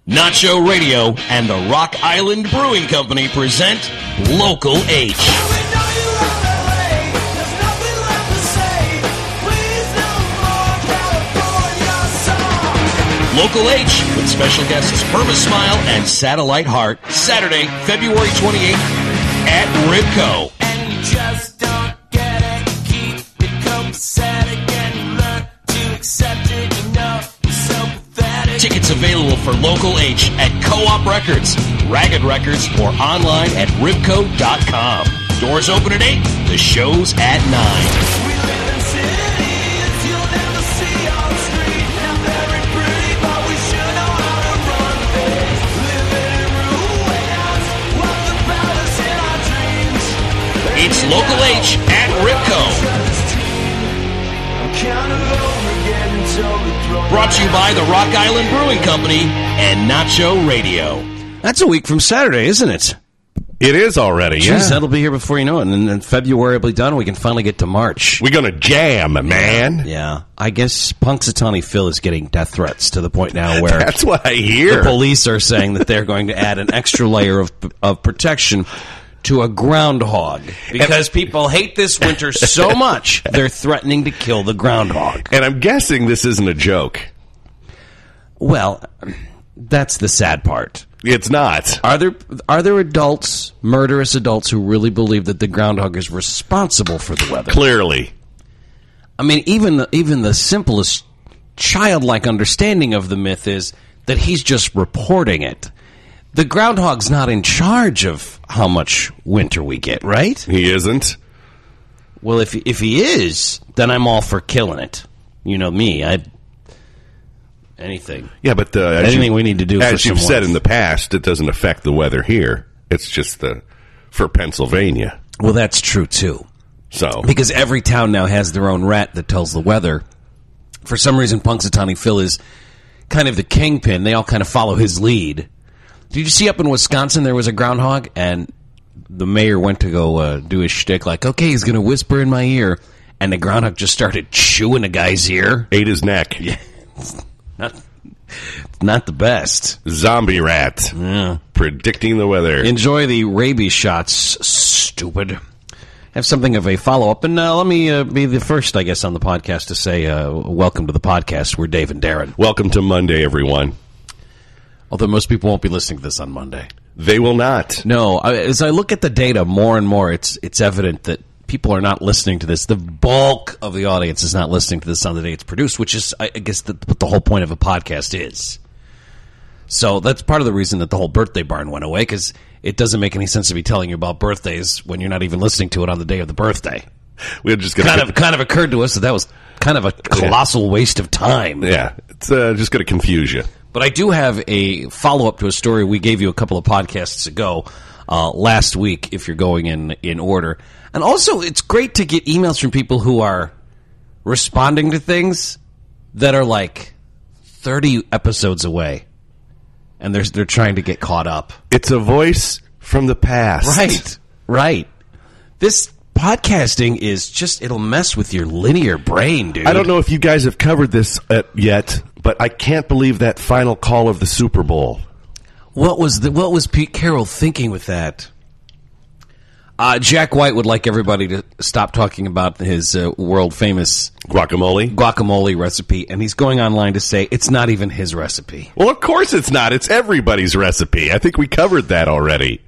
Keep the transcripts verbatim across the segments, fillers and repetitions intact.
Nacho Radio and the Rock Island Brewing Company present Local H. Local H with special guests Perma Smile and Satellite Heart, Saturday, February twenty-eighth at Ribco. And you just don't get it, keep it copacetic and you learn to accept it, you know, you're so pathetic. Tickets available for Local H at Co-op Records, Ragged Records, or online at ribco dot com. Doors open at eight, the show's at nine. We live in cities you'll never see on the street, not very pretty, but we sure know how to run things. Living in ruins, what's about us in our dreams? It's Local H at Ribco. I'm kind of over getting totally thrown Brought to you by the Rock Island Brewing Company and Nacho Radio. That's a week from Saturday, isn't it? It is already, Jeez, yeah. that'll be here before you know it. And then February will be done. We can finally get to March. We're going to jam, man. Yeah. I guess Punxsutawney Phil is getting death threats to the point now where That's what I hear. the police are saying that they're going to add an extra layer of of protection to a groundhog because people hate this winter so much they're threatening to kill the groundhog. And I'm guessing this isn't a joke. Well, that's the sad part. It's not. Are there are there adults, murderous adults, who really believe that the groundhog is responsible for the weather? Clearly. I mean, even the, even the simplest childlike understanding of the myth is that he's just reporting it. The groundhog's not in charge of how much winter we get, right? He isn't. Well, if if he is, then I'm all for killing it. You know me, I anything. Yeah, but uh, as Anything you- we need to do for As you've some said warmth. in the past, it doesn't affect the weather here. It's just the for Pennsylvania. Well, that's true too. So Because every town now has their own rat that tells the weather. For some reason, Punxsutawney Phil is kind of the kingpin. They all kind of follow his lead. Did you see up in Wisconsin there was a groundhog, and the mayor went to go uh, do his shtick, like, okay, he's going to whisper in my ear, and the groundhog just started chewing a guy's ear. ate his neck. Not, not the best. Zombie rat. Yeah. Predicting the weather. Enjoy the rabies shots, stupid. Have something of a follow-up, and uh, let me uh, be the first, I guess, on the podcast to say uh, welcome to the podcast. We're Dave and Darren. Welcome to Monday, everyone. Although most people won't be listening to this on Monday. They will not. No, I, as I look at the data more and more, it's it's evident that people are not listening to this. The bulk of the audience is not listening to this on the day it's produced, which is, I guess, the, what the whole point of a podcast is. So that's part of the reason that the whole birthday barn went away, because it doesn't make any sense to be telling you about birthdays when you're not even listening to it on the day of the birthday. We're just going Kind of, kind of occurred to us that that was kind of a colossal waste of time. Yeah, it's uh, just going to confuse you. But I do have a follow-up to a story we gave you a couple of podcasts ago, uh, last week, if you're going in, in order. And also, it's great to get emails from people who are responding to things that are like thirty episodes away. And they're, they're trying to get caught up. It's a voice from the past. Right, right. This podcasting is just, it'll mess with your linear brain, dude. I don't know if you guys have covered this uh, yet, but I can't believe that final call of the Super Bowl. What was the, what was Pete Carroll thinking with that? Uh, Jack White would like everybody to stop talking about his uh, world-famous Guacamole? guacamole recipe, and he's going online to say it's not even his recipe. Well, of course it's not. It's everybody's recipe. I think we covered that already.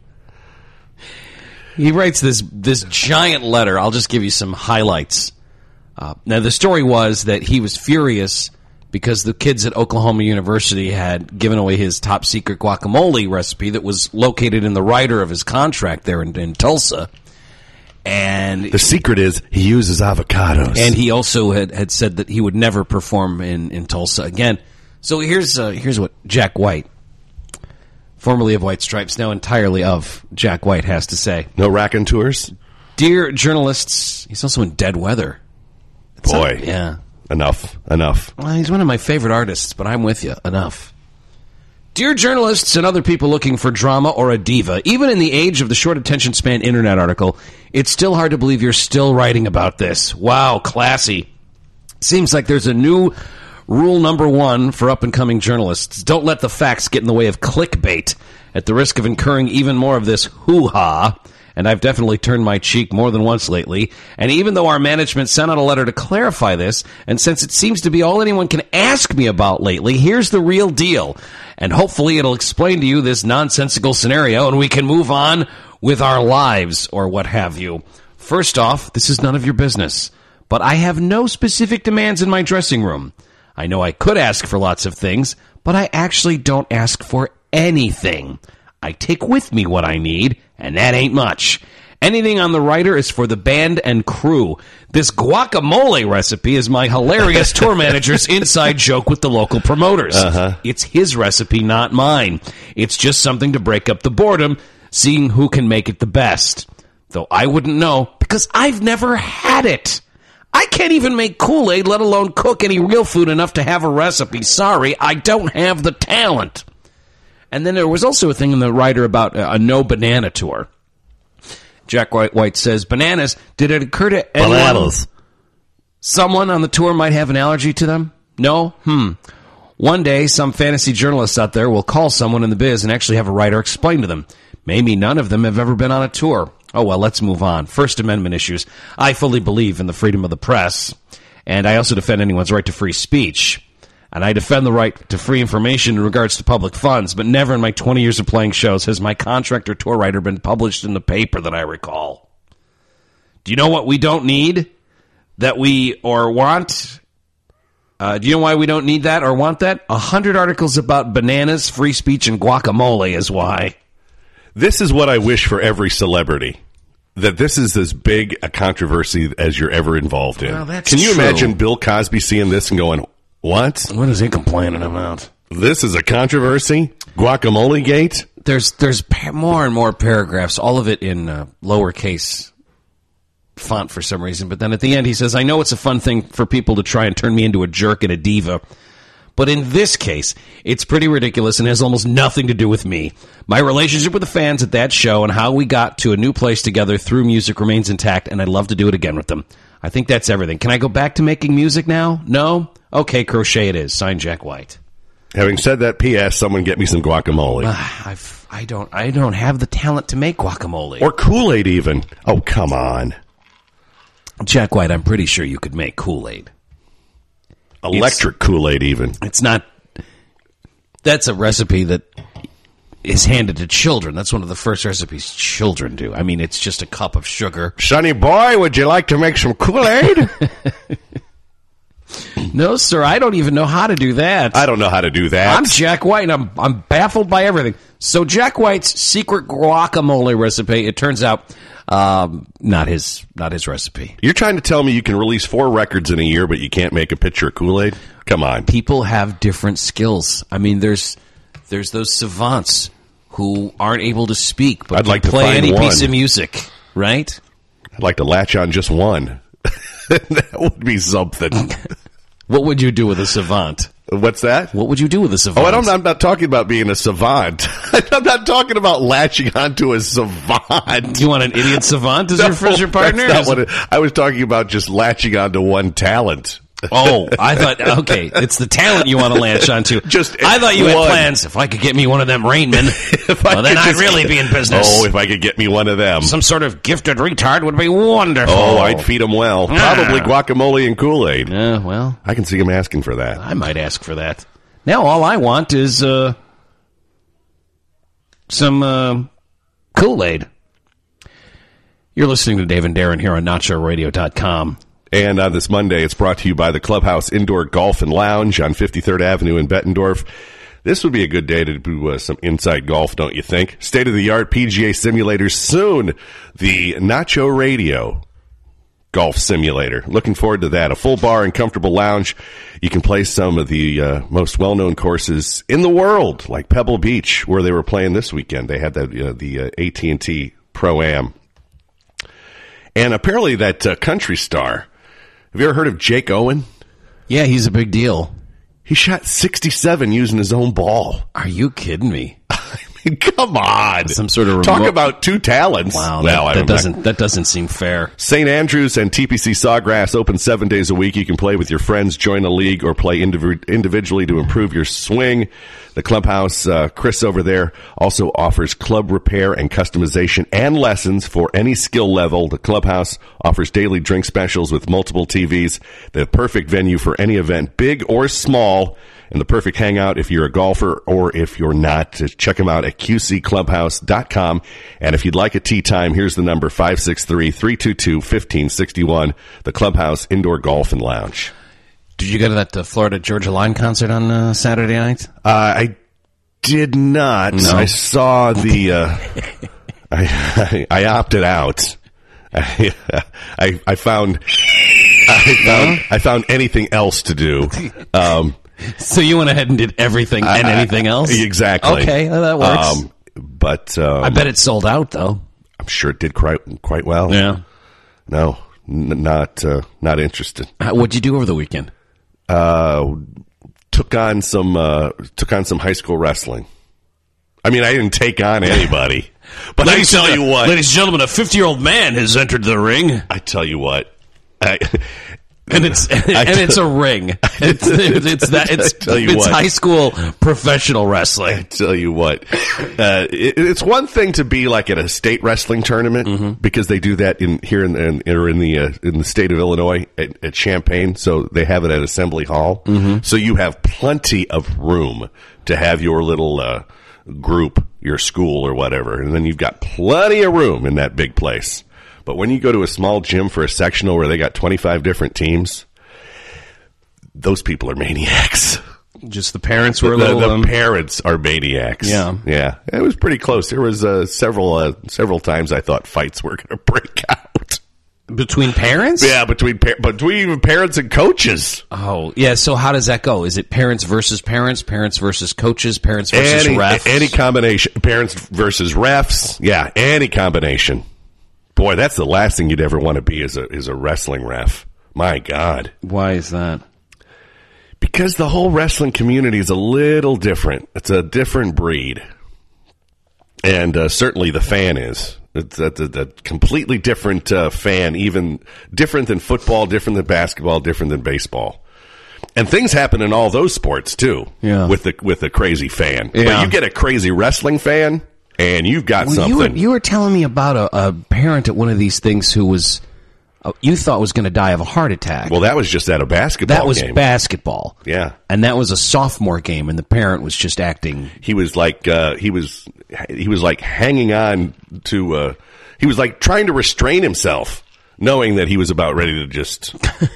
He writes this this giant letter. I'll just give you some highlights. Uh, now, the story was that he was furious because the kids at Oklahoma University had given away his top-secret guacamole recipe that was located in the rider of his contract there in, in Tulsa. And The secret is he uses avocados. and he also had, had said that he would never perform in, in Tulsa again. So here's uh, here's what Jack White, formerly of White Stripes, now entirely of Jack White, has to say. No raconteurs? Dear journalists, he's also in Dead Weather. It's Boy. not- yeah. Enough. Enough. Well, he's one of my favorite artists, but I'm with you. Enough. Dear journalists and other people looking for drama or a diva, even in the age of the short attention span internet article, it's still hard to believe you're still writing about this. Wow, classy. Seems like there's a new Rule number one for up-and-coming journalists: don't let the facts get in the way of clickbait, at the risk of incurring even more of this hoo-ha. And I've definitely turned my cheek more than once lately. And even though our management sent out a letter to clarify this, and since it seems to be all anyone can ask me about lately, here's the real deal. And hopefully it'll explain to you this nonsensical scenario, and we can move on with our lives, or what have you. First off, this is none of your business. But I have no specific demands in my dressing room. I know I could ask for lots of things, but I actually don't ask for anything. I take with me what I need, and that ain't much. Anything on the writer is for the band and crew. This guacamole recipe is my hilarious tour manager's inside joke with the local promoters. Uh-huh. It's his recipe, not mine. It's just something to break up the boredom, seeing who can make it the best. Though I wouldn't know, because I've never had it. I can't even make Kool-Aid, let alone cook any real food enough to have a recipe. Sorry, I don't have the talent. And then there was also a thing in the writer about a no banana tour. Jack White, White says, bananas, did it occur to anyone? Bananas. Someone on the tour might have an allergy to them? No? Hmm. One day, some fantasy journalists out there will call someone in the biz and actually have a writer explain to them. Maybe none of them have ever been on a tour. Oh, well, let's move on. First Amendment issues. I fully believe in the freedom of the press, and I also defend anyone's right to free speech. And I defend the right to free information in regards to public funds, but never in my twenty years of playing shows has my contract or tour writer been published in the paper that I recall. Do you know what we don't need that we or want? Uh, do you know why we don't need that or want that? A hundred articles about bananas, free speech, and guacamole is why. This is what I wish for every celebrity. That this is as big a controversy as you're ever involved in. Well, that's Can you true. imagine Bill Cosby seeing this and going, what? What is he complaining about? This is a controversy? Guacamole gate? There's there's pa- more and more paragraphs, all of it in uh, lowercase font for some reason. But then at the end he says, I know it's a fun thing for people to try and turn me into a jerk and a diva. But in this case, it's pretty ridiculous and has almost nothing to do with me. My relationship with the fans at that show and how we got to a new place together through music remains intact, and I'd love to do it again with them. I think that's everything. Can I go back to making music now? No? Okay, crochet it is. Signed, Jack White. Having said that, P S someone get me some guacamole. I've, I don't I don't have the talent to make guacamole. Or Kool-Aid even. Oh, come on. Jack White, I'm pretty sure you could make Kool-Aid. Electric it's, Kool-Aid even. It's not... That's a recipe that is handed to children. That's one of the first recipes children do. I mean, it's just a cup of sugar. Sonny boy, would you like to make some Kool-Aid? No, sir, I don't even know how to do that. I don't know how to do that. I'm Jack White, and I'm, I'm baffled by everything. So Jack White's secret guacamole recipe, it turns out, um, not his not his recipe. You're trying to tell me you can release four records in a year, but you can't make a pitcher of Kool-Aid? Come on. People have different skills. I mean, there's there's those savants who aren't able to speak, but I'd like can to play find any one. piece of music, right? I'd like to latch on just one. That would be something. What would you do with a savant? What's that? What would you do with a savant? Oh, I don't, I'm not talking about being a savant. I'm not talking about latching onto a savant. You want an idiot savant as No, your first your partner? That's not what it, I was talking about just latching onto one talent. Oh, I thought, okay, it's the talent you want to latch onto. Just I thought you one. had plans. If I could get me one of them Rainmen, well, then could I'd just- really be in business. Oh, if I could get me one of them. Some sort of gifted retard would be wonderful. Oh, I'd feed them well. Ah. Probably guacamole and Kool-Aid. Yeah, well, I can see him asking for that. I might ask for that. Now all I want is uh, some uh, Kool-Aid. You're listening to Dave and Darren here on Nacho Radio dot com. And on this Monday, it's brought to you by the Clubhouse Indoor Golf and Lounge on fifty-third Avenue in Bettendorf. This would be a good day to do uh, some inside golf, don't you think? State-of-the-art P G A simulators soon. The Nacho Radio Golf Simulator. Looking forward to that. A full bar and comfortable lounge. You can play some of the uh, most well-known courses in the world, like Pebble Beach, where they were playing this weekend. They had the, uh, the uh, A T and T Pro-Am. And apparently that uh, country star... Have you ever heard of Jake Owen? Yeah, he's a big deal. He shot sixty-seven using his own ball. Are you kidding me? I Come on. Some sort of Talk remote- about two talents. Wow, well, I that, that don't know. doesn't that doesn't seem fair. Saint Andrews and T P C Sawgrass open seven days a week. You can play with your friends, join a league, or play indiv- individually to improve your swing. The clubhouse, uh, Chris over there, also offers club repair and customization and lessons for any skill level. The clubhouse offers daily drink specials with multiple T Vs. The perfect venue for any event, big or small, and the perfect hangout if you're a golfer or if you're not. Just check them out at q c clubhouse dot com. And if you'd like a tee time, here's the number, five six three, three two two, one five six one, the Clubhouse Indoor Golf and Lounge. Did you go to that uh, Florida Georgia Line concert on uh, Saturday night? Uh, I did not. No. I saw the. Uh, I, I I opted out. I I, I found. I found I found anything else to do. Um, So you went ahead and did everything and I- anything else? Exactly. Okay, well, that works. Um, but um, I bet it sold out, though. I'm sure it did quite quite well. Yeah. No, n- not uh, not interested. Uh, What'd you do over the weekend? Uh, took on some uh, took on some high school wrestling. I mean, I didn't take on anybody, but I tell you what, Ladies and gentlemen, a fifty-year-old man has entered the ring. I tell you what, I, And it's and it's a ring. It's, it's that it's, I tell you it's what. high school professional wrestling. tell you what, uh, it, it's one thing to be like at a state wrestling tournament Mm-hmm. because they do that in here in, in or in the uh, in the state of Illinois at, at Champaign, so they have it at Assembly Hall. Mm-hmm. So you have plenty of room to have your little uh, group, your school or whatever, and then you've got plenty of room in that big place. But when you go to a small gym for a sectional where they got twenty-five different teams, those people are maniacs. Just the parents were The, a little the um, parents are maniacs. Yeah. yeah. It was pretty close. There was uh, several uh, several times I thought fights were going to break out. between parents. Yeah, between par- between even parents and coaches. Oh, yeah. So how does that go? Is it parents versus parents, parents versus coaches, parents versus Any refs? any combination, parents versus refs. Yeah, any combination. Boy, that's the last thing you'd ever want to be is a is a wrestling ref. My God. Why is that? Because the whole wrestling community is a little different. It's a different breed. And uh, certainly the fan is. It's a, a, a completely different uh, fan, even different than football, different than basketball, different than baseball. And things happen in all those sports, too, Yeah. with the with the crazy fan. Yeah. But you get a crazy wrestling fan, and you've got Well, something. you were, you were telling me about a, a parent at one of these things who was, uh, you thought was going to die of a heart attack. well, that was just at a basketball that was game. basketball. Yeah. And that was a sophomore game, and the parent was just acting. He was like uh, he was he was like hanging on to uh, he was like trying to restrain himself, knowing that he was about ready to just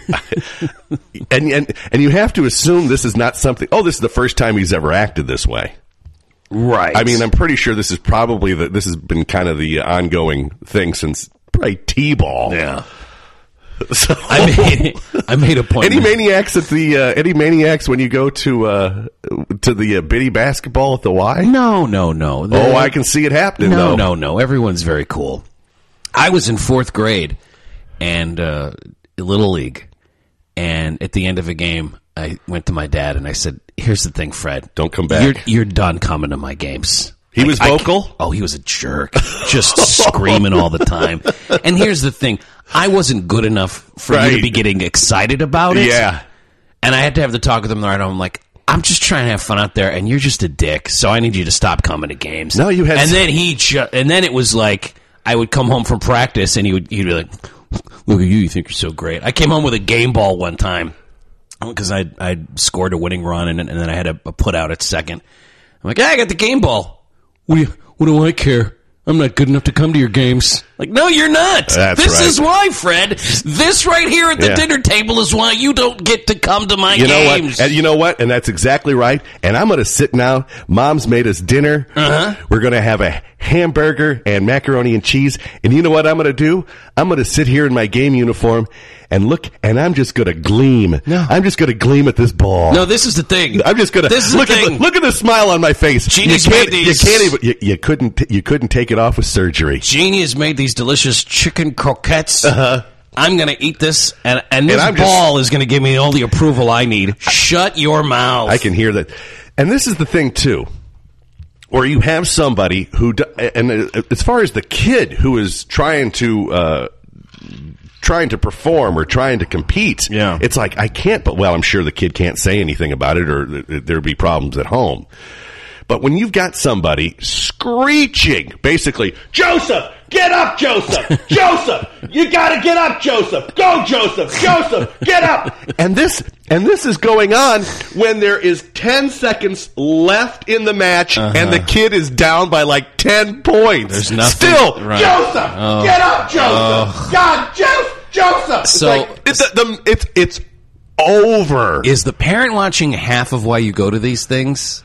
and and and you have to assume this is not something. Oh, this is the first time he's ever acted this way. Right. I mean, I'm pretty sure this is probably the this has been kind of the ongoing thing since probably T-ball. yeah. So, I made, I made a point. any maniacs at the uh, any maniacs when you go to uh, to the uh, Biddy basketball at the Y? No, no, no. The- Oh, I can see it happening. No, though. no, no. Everyone's very cool. I was in fourth grade and uh, Little League, and at the end of a game, I went to my dad and I said, "Here's the thing, Fred. Don't come back." You're, you're done coming to my games." He Like, was I vocal? ca- oh, he was a jerk, just screaming all the time. And here's the thing: I wasn't good enough for you Right. to be getting excited about it. Yeah. And I had to have the talk with him right now. I'm like, I'm just trying to have fun out there, and you're just a dick. So I need you to stop coming to games. No, you had- And then he, ju- and then it was like I would come home from practice, and he would, he'd be like, "Look at you, you think you're so great." I came home with a game ball one time because I I scored a winning run, and, and then I had a, a put out at second. I'm like, "Yeah, I got the game ball. What do you, what do I care? I'm not good enough to come to your games." Like, no, you're not. That's this right. is why, Fred. This right here at the Yeah. dinner table is why you don't get to come to my You know games. what? And you know what? And that's exactly right. And I'm going to sit now. Mom's made us dinner. Uh-huh. We're going to have a hamburger and macaroni and cheese. And you know what I'm going to do? I'm going to sit here in my game uniform and look, and I'm just going to gleam. No. I'm just going to gleam at this ball. No, this is the thing. I'm just gonna This is look the at thing. the, look at the smile on my face. Jeannie's you can't, made these- you can't even you, you couldn't you couldn't take it off with surgery. Jeannie has made these delicious chicken croquettes. Uh-huh. I'm going to eat this, and, and this I'm just- ball is going to give me all the approval I need. Shut your mouth. I can hear that. And this is the thing too. or you have somebody who, do, and as far as the kid who is trying to uh, trying to perform or trying to compete, Yeah. it's like I can't. But well, I'm sure the kid can't say anything about it, or th- there'd be problems at home. But when you've got somebody screeching, basically, Joseph, get up, Joseph, Joseph, you got to get up, Joseph, go, Joseph, Joseph, get up, and this and this is going on when there is ten seconds left in the match, Uh-huh. and the kid is down by like ten points. There's nothing- Still, right. Joseph, Oh. get up, Joseph, God, Joseph, Joseph. It's So- like, it's, the, it's it's over. Is the parent watching half of why you go to these things?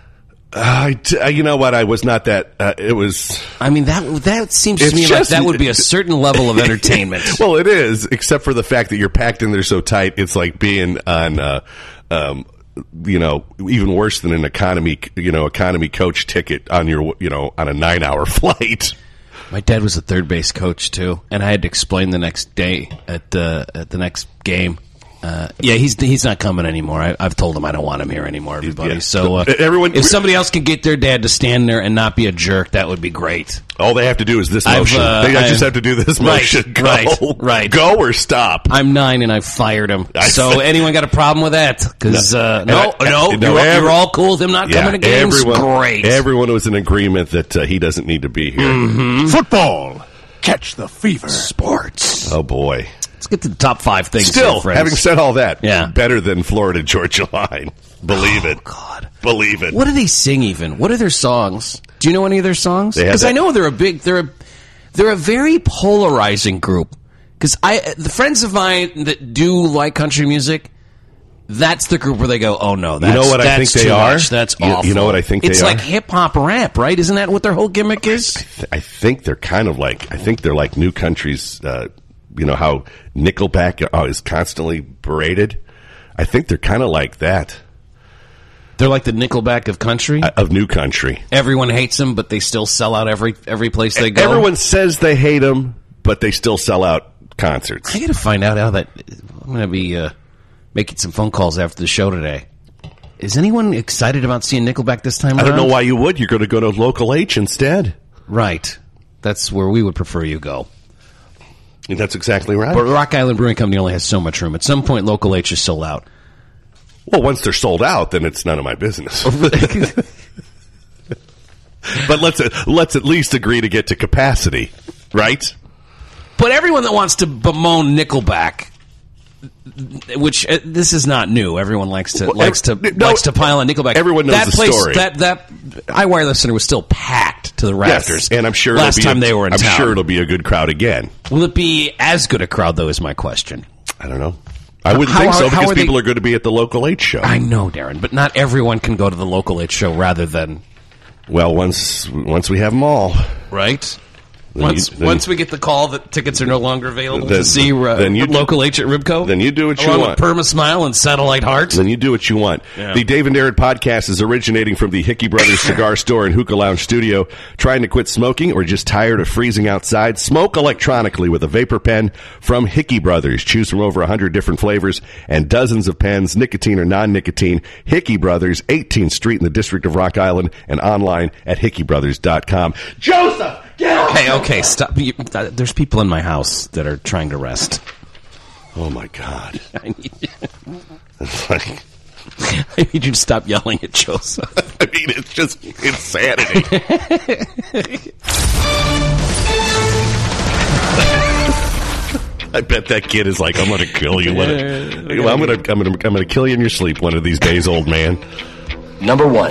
I t- you know what? I was not that. Uh, it was. I mean, that that seems to It's me like just- that would be a certain level of entertainment. Well, it is, except for the fact that you're packed in there so tight. It's like being on, uh, um, you know, even worse than an economy, you know, economy coach ticket on your, you know, on a nine hour flight. My dad was a third base coach too, and I had to explain the next day at the at the next game. Uh, yeah, he's he's not coming anymore. I, I've told him I don't want him here anymore. Everybody. Yeah. So uh, Everyone- if somebody else can get their dad to stand there and not be a jerk, that would be great. All they have to do is this I've, motion. uh, they I just I've- have to do this Right, motion. Go, right, right. Go or stop. I'm nine and I fired him. I- So anyone got a problem with that? Because No. uh, And no, I- no, no, you're, every- you're all cool with him not coming to games. everyone, Great. Everyone was in agreement that uh, he doesn't need to be here. Mm-hmm. Football. Catch the fever. Sports. Oh boy. Let's get to the top five things. Still, here, friends. having said all that, Yeah. better than Florida Georgia Line. Believe it. God. Believe it. What do they sing even? What are their songs? Do you know any of their songs? They have Because I that- know they're a big, they're a, they're a very polarizing group. Because I, the friends of mine that do like country music, that's the group where they go, oh no, that's, You know what I that's think they too are? much. That's You- awful. you know what I think they It's are? like hip hop rap, right? Isn't that what their whole gimmick is? Th- I think they're kind of like, I think they're like New Country's, uh, you know, how Nickelback uh, is constantly berated. I think they're kind of like that, They're like the Nickelback of country. uh, of New Country. Everyone hates them, but they still sell out every every place they go. Everyone says they hate them, but they still sell out concerts. I got to find out how that. I'm going to be uh, making some phone calls after the show today. Is anyone excited about seeing Nickelback this time I don't around? know why you would. You're going to go to Local H instead. Right. That's where we would prefer you go. And that's exactly right. But Rock Island Brewing Company only has so much room. At some point, Local H is sold out. Well, once they're sold out, then it's none of my business. But let's let's at least agree to get to capacity, right? But everyone that wants to bemoan Nickelback, which uh, this is not new. Everyone likes to Well, likes to ev- no, likes to pile on Nickelback. everyone knows that the place, story. That that iWireless Center was still packed to the rafters. Yes, and I'm sure last it'll be time a, they were in I'm town. sure it'll be a good crowd again. Will it be as good a crowd though? Is my question. I don't know. I wouldn't How think are- so how because are they- people are going to be at the Local H show. I know, Darren, but not everyone can go to the Local H show rather than Well, once once we have them all, right. Then Once you- then- once we get the call that tickets are no longer available Then- to see uh, then you do- Local H at Ribco, then you do what you along want. with Perma Smile and Satellite Heart. then you do what you want. Yeah. The Dave and Darren podcast is originating from the Hickey Brothers Cigar Store and Hookah Lounge Studio. Trying to quit smoking or just tired of freezing outside? Smoke electronically with a vapor pen from Hickey Brothers. Choose from over one hundred different flavors and dozens of pens, nicotine or non-nicotine. Hickey Brothers, eighteenth Street in the District of Rock Island, and online at hickey brothers dot com. Joseph, get off! Okay, okay, stop. You, uh, there's people in my house that are trying to rest. Oh, my God. I need, It's like... I need you to stop yelling at Joseph. I mean, it's just insanity. I bet that kid is like, I'm going to kill you. What a- I'm going to, I'm going to, I'm going to kill you in your sleep one of these days, old man. Number one.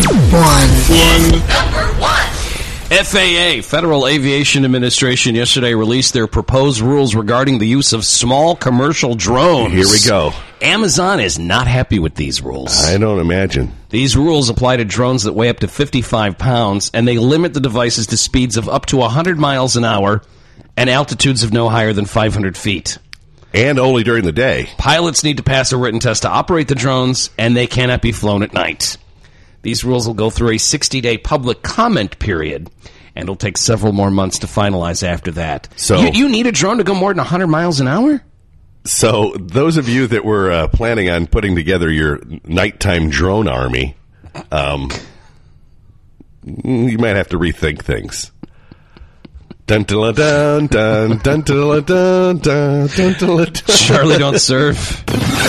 F A A, Federal Aviation Administration, yesterday released their proposed rules regarding the use of small commercial drones. Here we go. Amazon is not happy with these rules. I don't imagine. These rules apply to drones that weigh up to fifty-five pounds, and they limit the devices to speeds of up to one hundred miles an hour and altitudes of no higher than five hundred feet. And only during the day. Pilots need to pass a written test to operate the drones, and they cannot be flown at night. These rules will go through a sixty-day public comment period, and it'll take several more months to finalize after that. So- you, you need a drone to go more than one hundred miles an hour? So those of you that were uh, planning on putting together your nighttime drone army, um, you might have to rethink things. Dun dun dun dun dun dun dun dun dun dun. Charlie, don't serve.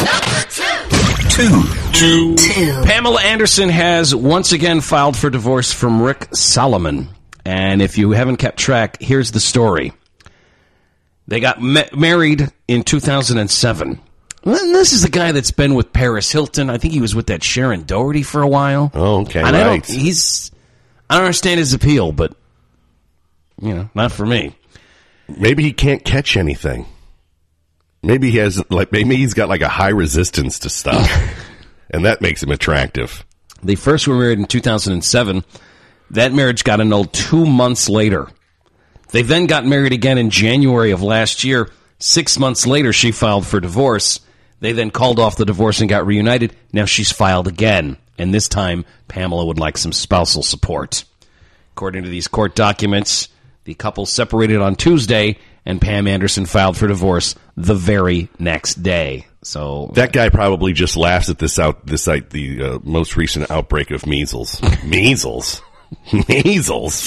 Two. Two. Pamela Anderson has once again filed for divorce from Rick Solomon. And if you haven't kept track, here's the story. They got ma- married in two thousand seven. Well, this is the guy that's been with Paris Hilton. I think he was with that Sharon Doherty for a while. Oh, okay, and I right. don't, he's, I don't understand his appeal, but, you know, not for me. Maybe he can't catch anything. Maybe he has, like, maybe he's got like a high resistance to stuff, and that makes him attractive. They first were married in two thousand seven. That marriage got annulled two months later. They then got married again in January of last year. Six months later, she filed for divorce. They then called off the divorce and got reunited. Now she's filed again, and this time Pamela would like some spousal support. According to these court documents, the couple separated on Tuesday, and Pam Anderson filed for divorce the very next day. So That guy probably just laughs at this out this like the uh, most recent outbreak of measles. Measles, measles.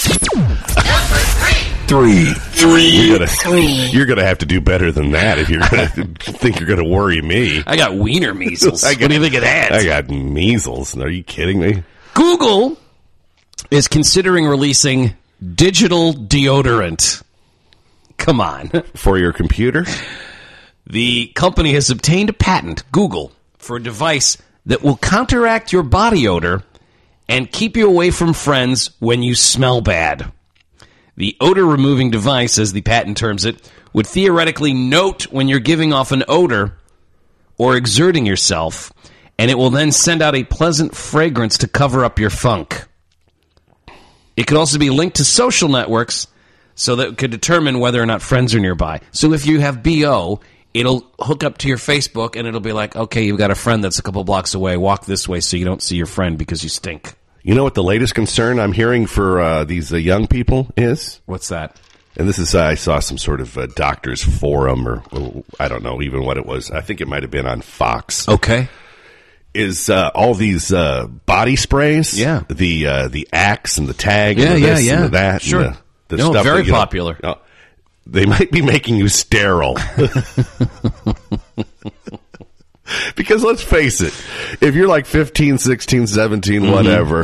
Three. Three. You're gonna, you're gonna have to do better than that if you're gonna think you're gonna worry me. I got wiener measles. I got- What do you think of that? I got measles. Are you kidding me? Google is considering releasing digital deodorant. Come on. For your computer? The company has obtained a patent, Google, for a device that will counteract your body odor and keep you away from friends when you smell bad. The odor-removing device, as the patent terms it, would theoretically note when you're giving off an odor or exerting yourself, and it will then send out a pleasant fragrance to cover up your funk. It could also be linked to social networks so that it could determine whether or not friends are nearby. So if you have B O, it'll hook up to your Facebook, and it'll be like, okay, you've got a friend that's a couple blocks away. Walk this way so you don't see your friend because you stink. You know what the latest concern I'm hearing for uh, these uh, young people is? What's that? And this is, uh, I saw some sort of uh, doctor's forum, or, or I don't know even what it was. I think it might have been on Fox. Okay. Is uh, all these uh, body sprays? Yeah. The uh, the Axe and the Tag Yeah, and the yeah, this yeah. and the that. Sure. And the, the No, stuff very that, you know, popular. uh, they might be making you sterile. Because let's face it, if you're like fifteen, sixteen, seventeen, Mm-hmm, whatever,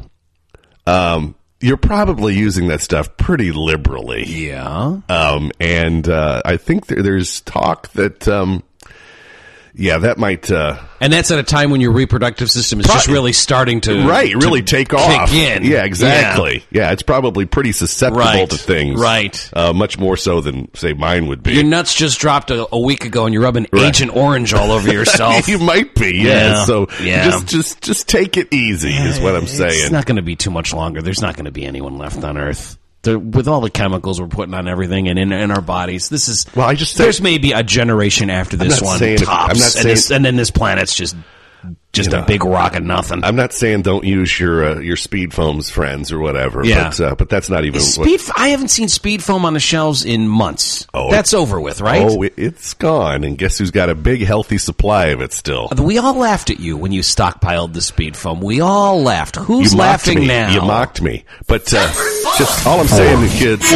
um, you're probably using that stuff pretty liberally. Yeah. Um, and uh, I think there, there's talk that, um, yeah, that might... Uh, And that's at a time when your reproductive system is Pro- just really starting to... right, really to take kick off. in. Yeah, exactly. Yeah. yeah, it's probably pretty susceptible Right, to things. right. Uh, much more so than, say, mine would be. Your nuts just dropped a, a week ago, and you're rubbing Right. Agent Orange all over yourself. You might be, yeah. Yeah, So yeah. just just just take it easy is what I'm It's saying. not going to be too much longer. There's not going to be anyone left on Earth. The, with all the chemicals we're putting on everything and in, in our bodies, this is... Well, I just There's said- maybe a generation after this not one saying it- tops. I'm not and, saying- this, and then this planet's just just You a know, big rock of nothing. I'm not saying don't use your uh, your speed foams, friends, or whatever. Yeah. But uh, but that's not even. Speed. what, f- I haven't seen speed foam on the shelves in months. Oh, That's over with, right? Oh, it, it's gone, and guess who's got a big, healthy supply of it still? We all laughed at you when you stockpiled the speed foam. We all laughed. Who's You mocked laughing me. now? You mocked me. But uh, just all I'm saying to kids,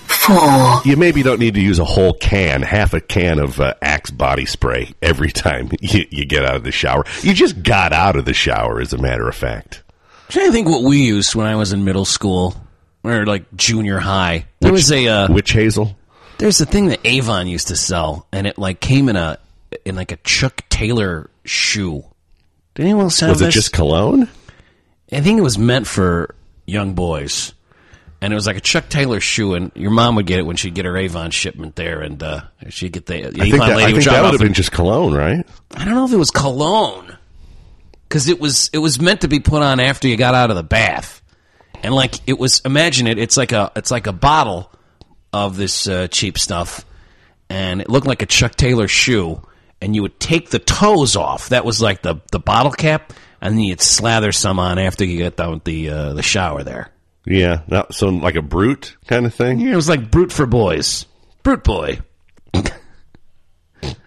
you maybe don't need to use a whole can, half a can of uh, Axe body spray every time you, you get out of the shower. You just got out of the shower, as a matter of fact. I'm trying to think what we used when I was in middle school or like junior high. There was a uh, Witch hazel? there's a thing that Avon used to sell, and it like came in a in like a Chuck Taylor shoe. Did anyone else have Was this? it just cologne? I think it was meant for young boys. And it was like a Chuck Taylor shoe, and your mom would get it when she'd get her Avon shipment there, and uh, she'd get the, the I think Avon that, lady I would think drop that would off. have been and- just cologne, right? I don't know if it was cologne, because it was it was meant to be put on after you got out of the bath, and like it was. Imagine it. It's like a it's like a bottle of this uh, cheap stuff, and it looked like a Chuck Taylor shoe, and you would take the toes off. That was like the the bottle cap, and then you'd slather some on after you get done with the uh, the shower there. Yeah. Not, so like a Brute kind of thing? Yeah, it was like Brute for boys. Brute boy.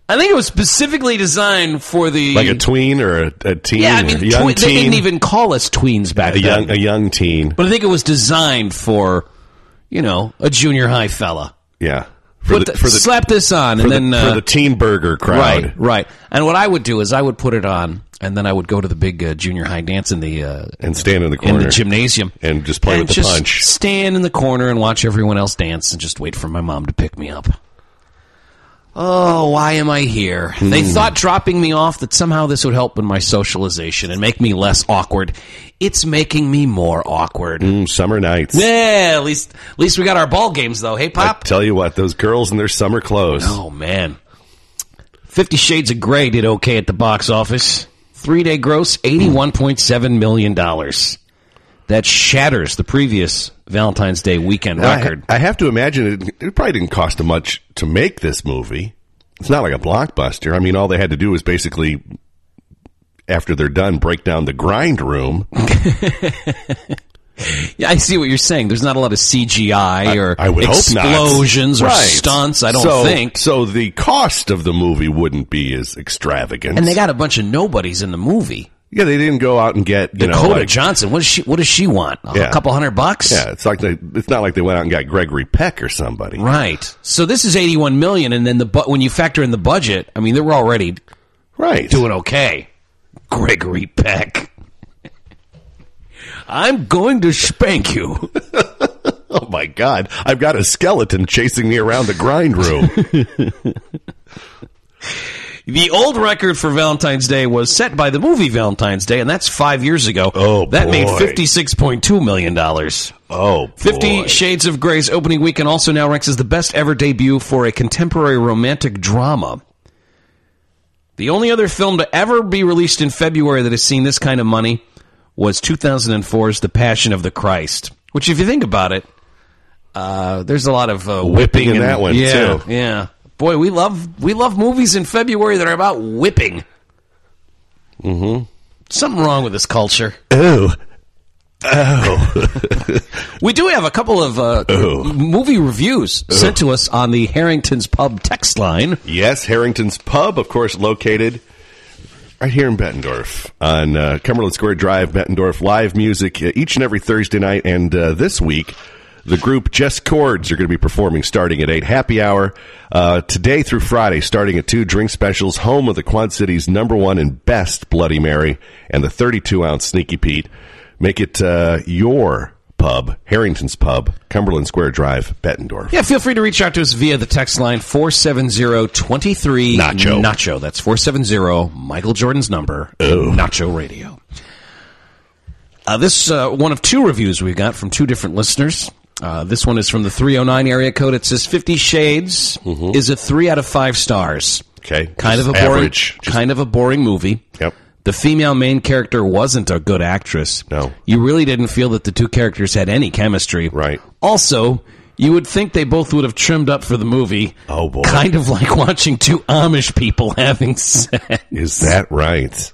I think it was specifically designed for the Like a tween or a, a teen? yeah. I or mean, a young twe- teen? they didn't even call us tweens back a young, then. a young teen. But I think it was designed for, you know, a junior high fella. Yeah. For Put the, the- for the, slap this on, for and the, then uh, for the teen burger crowd. right, right. And what I would do is I would put it on, and then I would go to the big uh, junior high dance in the uh, And stand in the in corner. the gymnasium And just play and with the just punch. Stand in the corner and watch everyone else dance, and just wait for my mom to pick me up. Oh, why am I here? They thought dropping me off that somehow this would help in my socialization and make me less awkward. It's making me more awkward. Mm, summer nights. Yeah, at least at least we got our ball games though. Hey, I Pop. tell you what, those girls in their summer clothes. Oh man, Fifty Shades of Grey did okay at the box office. Three day gross eighty-one point seven million dollars. That shatters the previous Valentine's Day weekend I, record. I have to imagine it, it probably didn't cost them much to make this movie. It's not like a blockbuster. I mean, all they had to do was basically, after they're done, break down the grind room. Yeah, I see what you're saying. There's not a lot of C G I or I would hope not. explosions or Right. stunts. I don't so, think. So the cost of the movie wouldn't be as extravagant. And they got a bunch of nobodies in the movie. yeah, they didn't go out and get you know Dakota like, Johnson. What does she? What does she want? Yeah. A couple hundred bucks. yeah, it's like they, it's not like they went out and got Gregory Peck or somebody. Right. So this is eighty-one million, and then the bu- when you factor in the budget, I mean, they were already Right. doing okay. Gregory Peck. I'm going to spank you. Oh my God! I've got a skeleton chasing me around the grind room. The old record for Valentine's Day was set by the movie Valentine's Day, and that's five years ago. Oh, that boy. made fifty-six point two million dollars. Oh, boy. Fifty Shades of Grey's opening weekend also now ranks as the best ever debut for a contemporary romantic drama. The only other film to ever be released in February that has seen this kind of money was two thousand four's The Passion of the Christ, which, if you think about it, uh, there's a lot of uh, whipping, Whipping in and- that one, yeah, too. Yeah, boy, we love we love movies in February that are about whipping. Mm-hmm. Something wrong with this culture. Oh. Oh. We do have a couple of uh, Oh. movie reviews sent to us on the Harrington's Pub text line. Yes, Harrington's Pub, of course, located right here in Bettendorf on uh, Cumberland Square Drive, Bettendorf. Live music uh, each and every Thursday night. And uh, this week, the group Just Chords are going to be performing starting at eight. Happy hour uh, today through Friday, starting at two. Drink specials, home of the Quad City's number one and best Bloody Mary and the thirty-two ounce Sneaky Pete. Make it uh, your pub, Harrington's Pub, Cumberland Square Drive, Bettendorf. Yeah, feel free to reach out to us via the text line four seven zero, two three Nacho. Nacho. That's four seven zero, Michael Jordan's number, Oh. Nacho Radio. Uh, this uh, one of two reviews we got from two different listeners. Uh, this one is from the three oh nine area code. It says Fifty Shades is a three out of five stars. Okay. Kind of a Just boring, average. Just- kind of a boring movie. Yep. The female main character wasn't a good actress. No. You really didn't feel that the two characters had any chemistry. Right. Also, you would think they both would have trimmed up for the movie. Oh, boy. Kind of like watching two Amish people having sex. Is that right?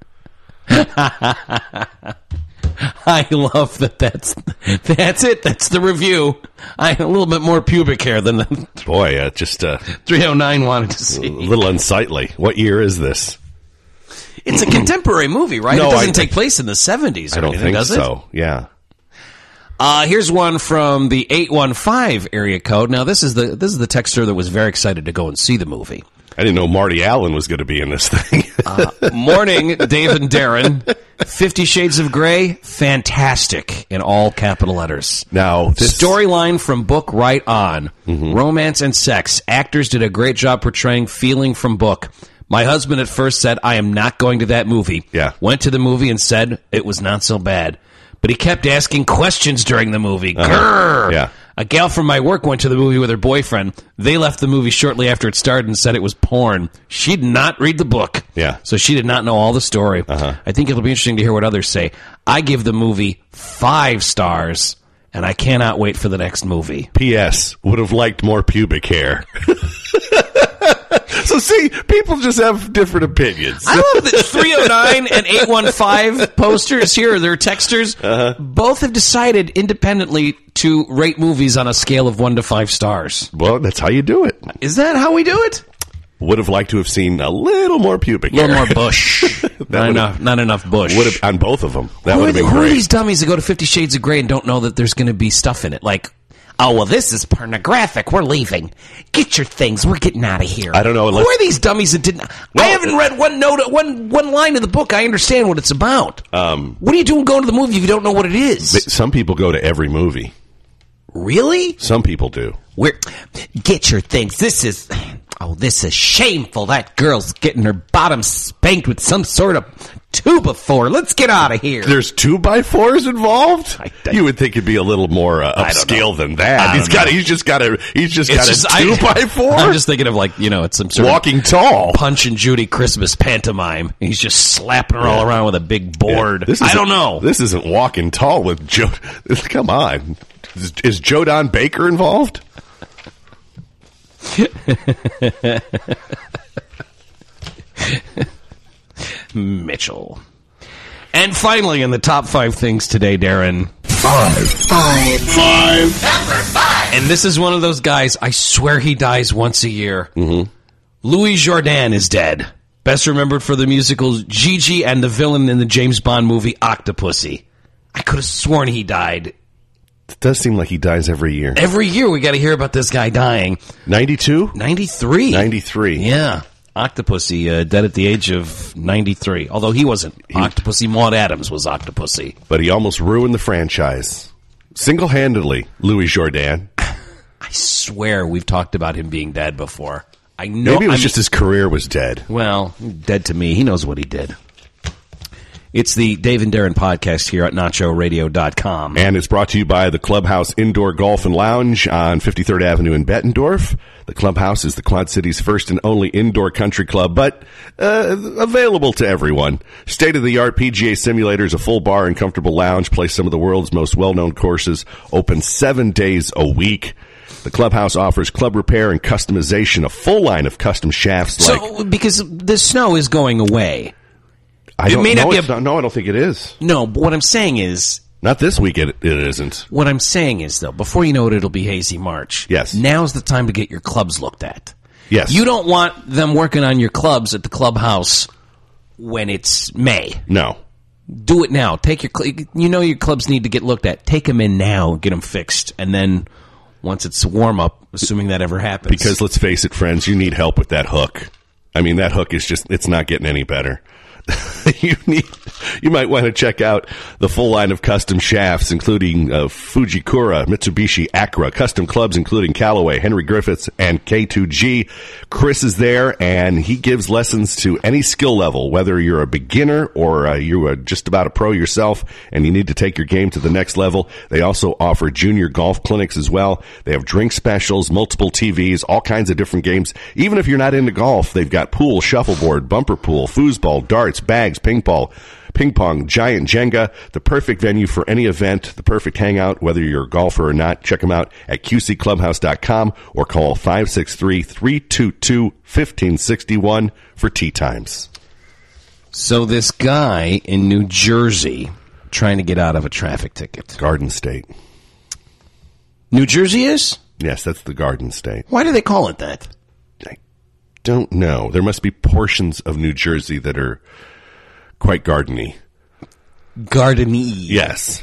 I love that that's that's it. That's the review. I a little bit more pubic hair than the Boy, uh, just uh, three oh nine wanted to a see. little unsightly. What year is this? It's a contemporary movie, right? No, it doesn't I- take place in the seventies or I don't anything, think does it? so. Yeah. Uh, here's one from the eight one five area code. Now, this is the this is the texter that was very excited to go and see the movie. I didn't know Marty Allen was going to be in this thing. Morning, Dave and Darren. Fifty Shades of Grey, fantastic in all capital letters. Now, this Storyline from book right on. Romance and sex. Actors did a great job portraying feeling from book. My husband at first said, I am not going to that movie. Yeah. Went to the movie and said it was not so bad. But he kept asking questions during the movie. Grrr. Yeah. A gal from my work went to the movie with her boyfriend. They left the movie shortly after it started and said it was porn. She did not read the book. Yeah. So she did not know all the story. Uh-huh. I think it'll be interesting to hear what others say. I give the movie five stars, and I cannot wait for the next movie. P S would have liked more pubic hair. So see, people just have different opinions. I love that three oh nine and eight one five posters here, their texters, Uh-huh. both have decided independently to rate movies on a scale of one to five stars. Well, that's how you do it. Is that how we do it? Would have liked to have seen a little more pubic A little hair. more bush. not, would've- enough, not enough bush. Would have on both of them. That who would are, have been the- who are great. these dummies that go to Fifty Shades of Grey and don't know that there's going to be stuff in it? Like, oh, well, this is pornographic. We're leaving. Get your things. We're getting out of here. I don't know, Who unless- are these dummies that didn't? I Well, haven't read one note, one one line of the book. I understand what it's about. Um, what are you doing going to the movie if you don't know what it is? Some people go to every movie. Really? Some people do. We're get your things. This is oh, this is shameful. That girl's getting her bottom spanked with some sort of two before. Let's get out of here. There's two by fours involved. I- I- you would think it'd be a little more uh, I don't know. upscale than that. I He's don't got. know. He's just got a. He's just It's got just- a two I- by four. I'm just thinking of like you know, it's some sort walking of tall. Punch and Judy Christmas pantomime. He's just slapping her all around with a big board. This I isn't- don't know. This isn't walking tall with Joe. Come on. Is, is Joe Don Baker involved? Mitchell. And finally, in the top five things today, Darren. Five. Five. Five. And this is one of those guys, I swear he dies once a year. Mm-hmm. Louis Jourdan is dead. Best remembered for the musicals Gigi and the villain in the James Bond movie Octopussy. I could have sworn he died. It does seem like he dies every year. Every year we got to hear about this guy dying. ninety-two? ninety-three. ninety-three. Yeah. Octopussy, uh, dead at the age of ninety-three. Although he wasn't. Octopussy, Maud Adams was Octopussy. But he almost ruined the franchise. Single-handedly, Louis Jourdan. I swear we've talked about him being dead before. I know. Maybe it was I'm- just his career was dead. Well, dead to me. He knows what he did. It's the Dave and Darren podcast here at nacho radio dot com. And it's brought to you by the Clubhouse Indoor Golf and Lounge on fifty-third Avenue in Bettendorf. The Clubhouse is the Quad City's first and only indoor country club, but uh, available to everyone. State-of-the-art P G A simulators, a full bar and comfortable lounge, play some of the world's most well-known courses, open seven days a week. The Clubhouse offers club repair and customization, a full line of custom shafts like... So, because the snow is going away. I it don't may know. not be it's a- not, no, I don't think it is. No, but what I'm saying is, Not this week, it, it isn't. what I'm saying is, though, before you know it, it'll be hazy March. Yes. Now's the time to get your clubs looked at. Yes. You don't want them working on your clubs at the clubhouse when it's May. No. Do it now. Take your, cl- you know, your clubs need to get looked at. Take them in now, get them fixed, and then once it's warm up, assuming that ever happens. Because let's face it, friends, you need help with that hook. I mean, that hook is just, it's not getting any better. you need, you might want to check out the full line of custom shafts, including uh, Fujikura, Mitsubishi, Acura, custom clubs, including Callaway, Henry Griffiths, and K two G. Chris is there, and he gives lessons to any skill level, whether you're a beginner or uh, you are just about a pro yourself, and you need to take your game to the next level. They also offer junior golf clinics as well. They have drink specials, multiple T Vs, all kinds of different games. Even if you're not into golf, they've got pool, shuffleboard, bumper pool, foosball, darts, bags, ping pong, ping pong, giant Jenga, the perfect venue for any event, the perfect hangout, whether you're a golfer or not. Check them out at q c clubhouse dot com or call five six three, three two two, one five six one for tee times. So this guy in New Jersey trying to get out of a traffic ticket. Garden State. New Jersey is? Yes, that's the Garden State. Why do they call it that? I don't know. There must be portions of New Jersey that are quite gardeny. Gardeny. Yes.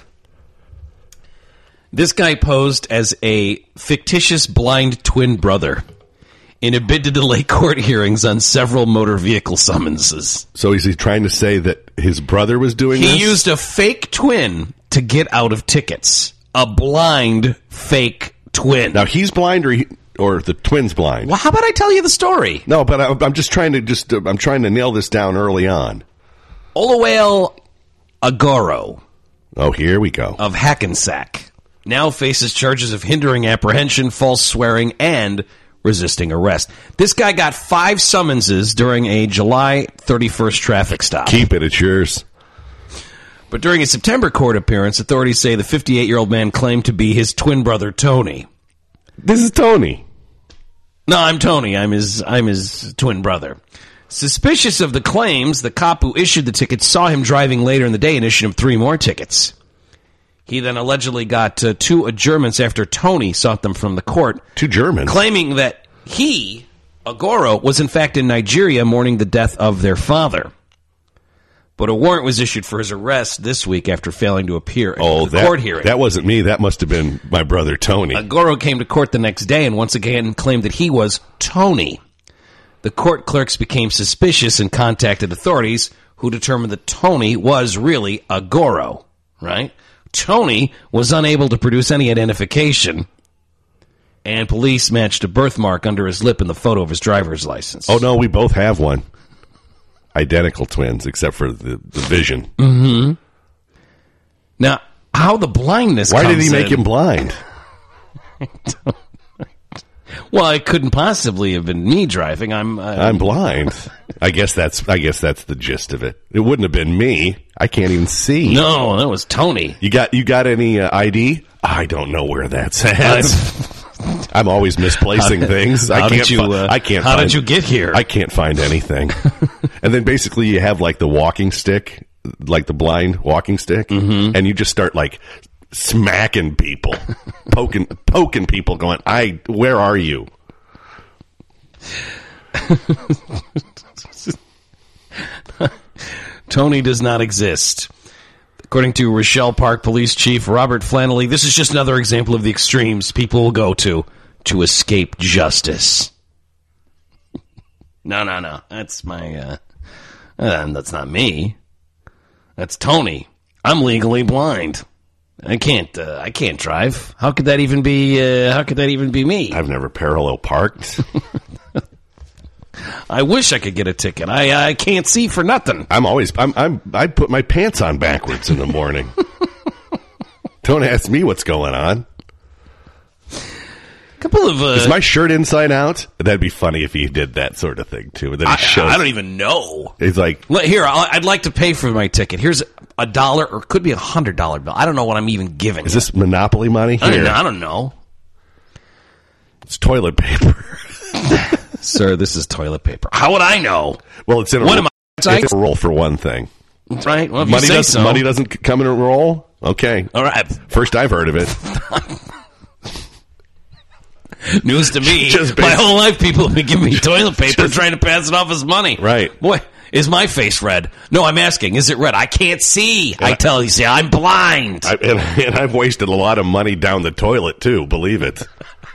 This guy posed as a fictitious blind twin brother in a bid to delay court hearings on several motor vehicle summonses. So is he trying to say that his brother was doing He this? used a fake twin to get out of tickets. A blind fake twin. Now he's blind, or he, or the twin's blind. Well, how about I tell you the story? No, but I, I'm just trying to just uh, I'm trying to nail this down early on. Oluwale Agoro Oh, here we go. of Hackensack now faces charges of hindering apprehension, false swearing, and resisting arrest. This guy got five summonses during a July thirty-first traffic stop. Keep it, it's yours. But during a September court appearance, authorities say the fifty-eight-year-old man claimed to be his twin brother, Tony. This is Tony. No, I'm Tony. I'm his I'm his twin brother. Suspicious of the claims, the cop who issued the ticket saw him driving later in the day and issued him three more tickets. He then allegedly got uh, two adjournments after Tony sought them from the court, Two Germans. claiming that he Agoro was in fact in Nigeria mourning the death of their father. But a warrant was issued for his arrest this week after failing to appear at Oh, the that, court hearing. that wasn't me. That must have been my brother Tony. Agoro came to court the next day and once again claimed that he was Tony. The court clerks became suspicious and contacted authorities, who determined that Tony was really Agoro, right? Tony was unable to produce any identification, and police matched a birthmark under his lip in the photo of his driver's license. Oh, no, we both have one. Identical twins, except for the, the vision. Mm-hmm. Now, how the blindness Why comes did he make in- him blind? Well, it couldn't possibly have been me driving. I'm uh, I'm blind. I guess that's I guess that's the gist of it. It wouldn't have been me. I can't even see. No, that was Tony. You got you got any uh, I D? I don't know where that's at. I'm always misplacing How did- things. how I did can't. you, fi- uh, I can't. how find, did you get here? I can't find anything. And then basically you have like the walking stick, like the blind walking stick, Mm-hmm. and you just start like smacking people, poking poking people, going, "I, where are you?" Tony does not exist. According to Rochelle Park Police Chief Robert Flannelly, this is just another example of the extremes people will go to to escape justice. No, no, no. That's my, uh, uh, that's not me. That's Tony. I'm legally blind. I can't, uh, I can't drive. How could that even be, uh, how could that even be me? I've never parallel parked. I wish I could get a ticket. I, I can't see for nothing. I'm always I'm I'm I put my pants on backwards in the morning. Don't ask me what's going on. Couple of, uh, Is my shirt inside out? That'd be funny if he did that sort of thing too. And then he I, shows. I don't even know. He's like, Let- Here, I'll, I'd like to pay for my ticket. Here's a dollar, or it could be a hundred dollar bill. I don't know what I'm even giving. is you. this Monopoly money? I don't, Here, know, I don't know, it's toilet paper. sir. This is toilet paper. How would I know? Well, it's in a What roll, am I- it's in a roll for one thing. Right? Well, if Money you say doesn't so. money doesn't c- come in a roll. Okay, All right. first I've heard of it. News to me. Just My basi- whole life, people have been giving me toilet paper, Just- trying to pass it off as money. Right. Boy, is my face red? No, I'm asking. Is it red? I can't see. I I- tell you, see, I'm blind. I, and, and I've wasted a lot of money down the toilet too. Believe it.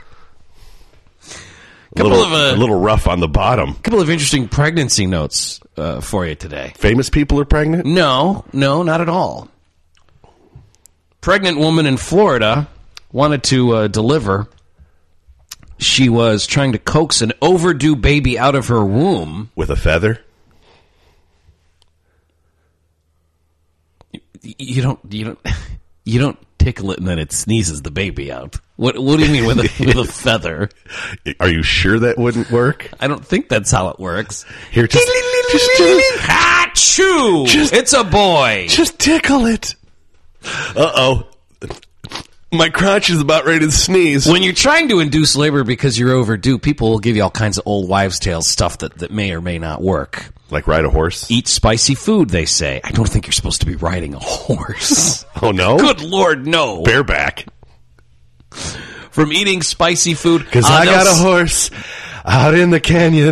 A Couple little, of, uh, a little rough on the bottom. couple of interesting pregnancy notes uh, for you today. Famous people are pregnant. No, no, not at all. Pregnant woman in Florida wanted to uh, deliver. She was trying to coax an overdue baby out of her womb. With a feather. Y- You don't, you don't, you don't tickle it and then it sneezes the baby out. What, what do you mean with a, with a feather? Are you sure that wouldn't work? I don't think that's how it works. Here, just, just, just, Achoo! Just- It's a boy. just tickle it. Uh oh. My crotch is about ready to sneeze. When you're trying to induce labor because you're overdue, people will give you all kinds of old wives' tales stuff that, that may or may not work. Like ride a horse? Eat spicy food, they say. I don't think you're supposed to be riding a horse. Oh, no? Good Lord, no. Bareback. From eating spicy food. Because uh, I got they'll a s- horse out in the canyon.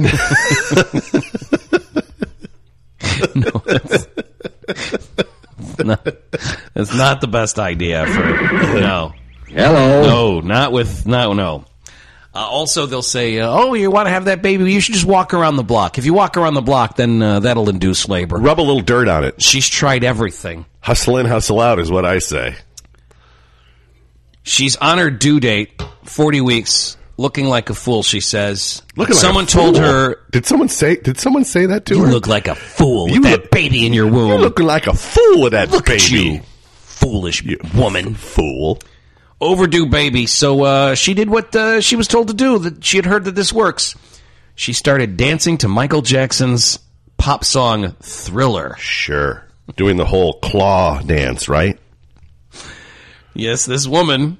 No, that's, not, that's not the best idea for no. Hello. No, not with no no. Uh, also, they'll say, uh, "Oh, you want to have that baby? You should just walk around the block. If you walk around the block, then uh, that'll induce labor." Rub a little dirt on it. She's tried everything. Hustle in, hustle out is what I say. She's on her due date, forty weeks, looking like a fool. She says. Looking like Someone a told fool. her, Did someone say? Did someone say that to "You her? look like a fool You with that look- baby in your womb. You're looking like a fool with that Look baby. at you, foolish woman." Fool. Overdue baby. So uh, she did what uh, she was told to do. That she had heard that this works. She started dancing to Michael Jackson's pop song Thriller. Sure. Doing the whole claw dance, right? Yes, this woman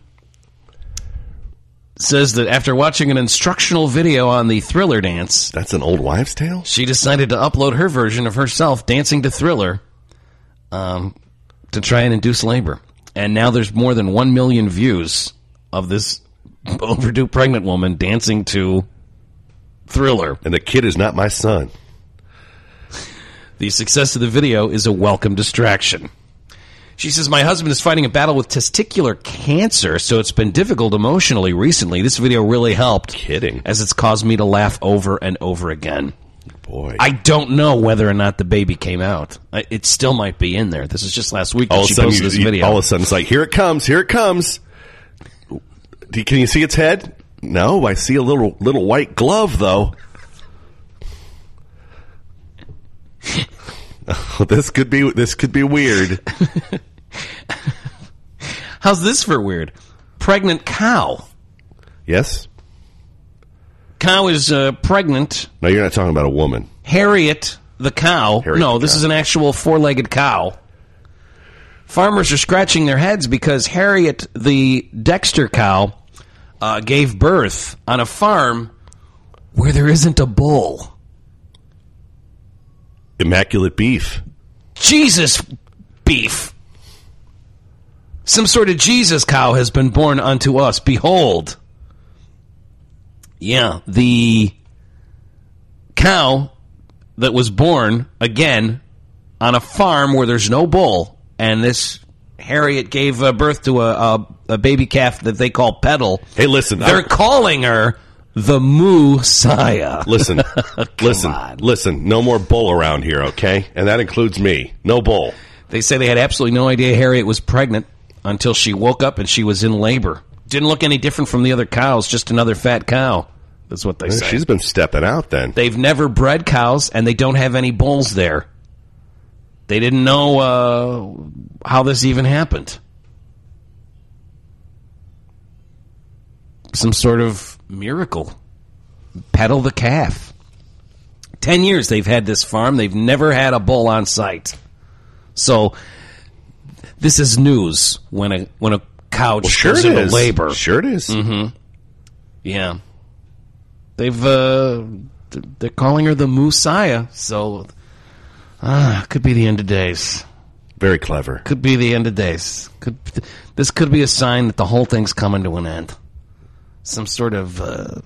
says that after watching an instructional video on the Thriller dance, That's an old wives' tale? she decided to upload her version of herself dancing to Thriller um, to try and induce labor. And now there's more than one million views of this overdue pregnant woman dancing to thriller. And the kid is not my son. The success of the video is a welcome distraction. She says, my husband is fighting a battle with testicular cancer, so it's been difficult emotionally recently. This video really helped. Kidding. As it's caused me to laugh over and over again. Boy. I don't know whether or not the baby came out. I, it still might be in there. This is just last week that all of she a sudden, posted you, this you- video. all of a sudden, it's like, here it comes, here it comes. Do you- Can you see its head? No, I see a little little white glove, though. this could be this could be weird. How's this for weird? Pregnant cow. Yes? Cow is uh, pregnant. No, you're not talking about a woman. Harriet the cow. Harriet no, the this cow. is an actual four-legged cow. Farmers are scratching their heads because Harriet the Dexter cow uh, gave birth on a farm where there isn't a bull. Immaculate beef. Jesus beef. Some sort of Jesus cow has been born unto us. Behold. Yeah, the cow that was born, again, on a farm where there's no bull, and this Harriet gave uh, birth to a, a, a baby calf that they call Petal. Hey, listen. They're I'm- calling her the Moo-Saya. Listen, listen, on. listen. No more bull around here, okay? And that includes me. No bull. They say they had absolutely no idea Harriet was pregnant until she woke up and she was in labor. Didn't look any different from the other cows, just another fat cow. That's what they say. She's been stepping out then. They've never bred cows, and they don't have any bulls there. They didn't know uh, how this even happened. Some sort of miracle. Petal the calf. Ten years they've had this farm. They've never had a bull on site. So this is news when a when a cow Well, just sure goes it into is. labor. Sure it is. Yeah. They've, uh, th- they're calling her the Moo-Saya, so, ah, could be the end of days. Very clever. Could be the end of days. Could, this could be a sign that the whole thing's coming to an end. Some sort of, uh,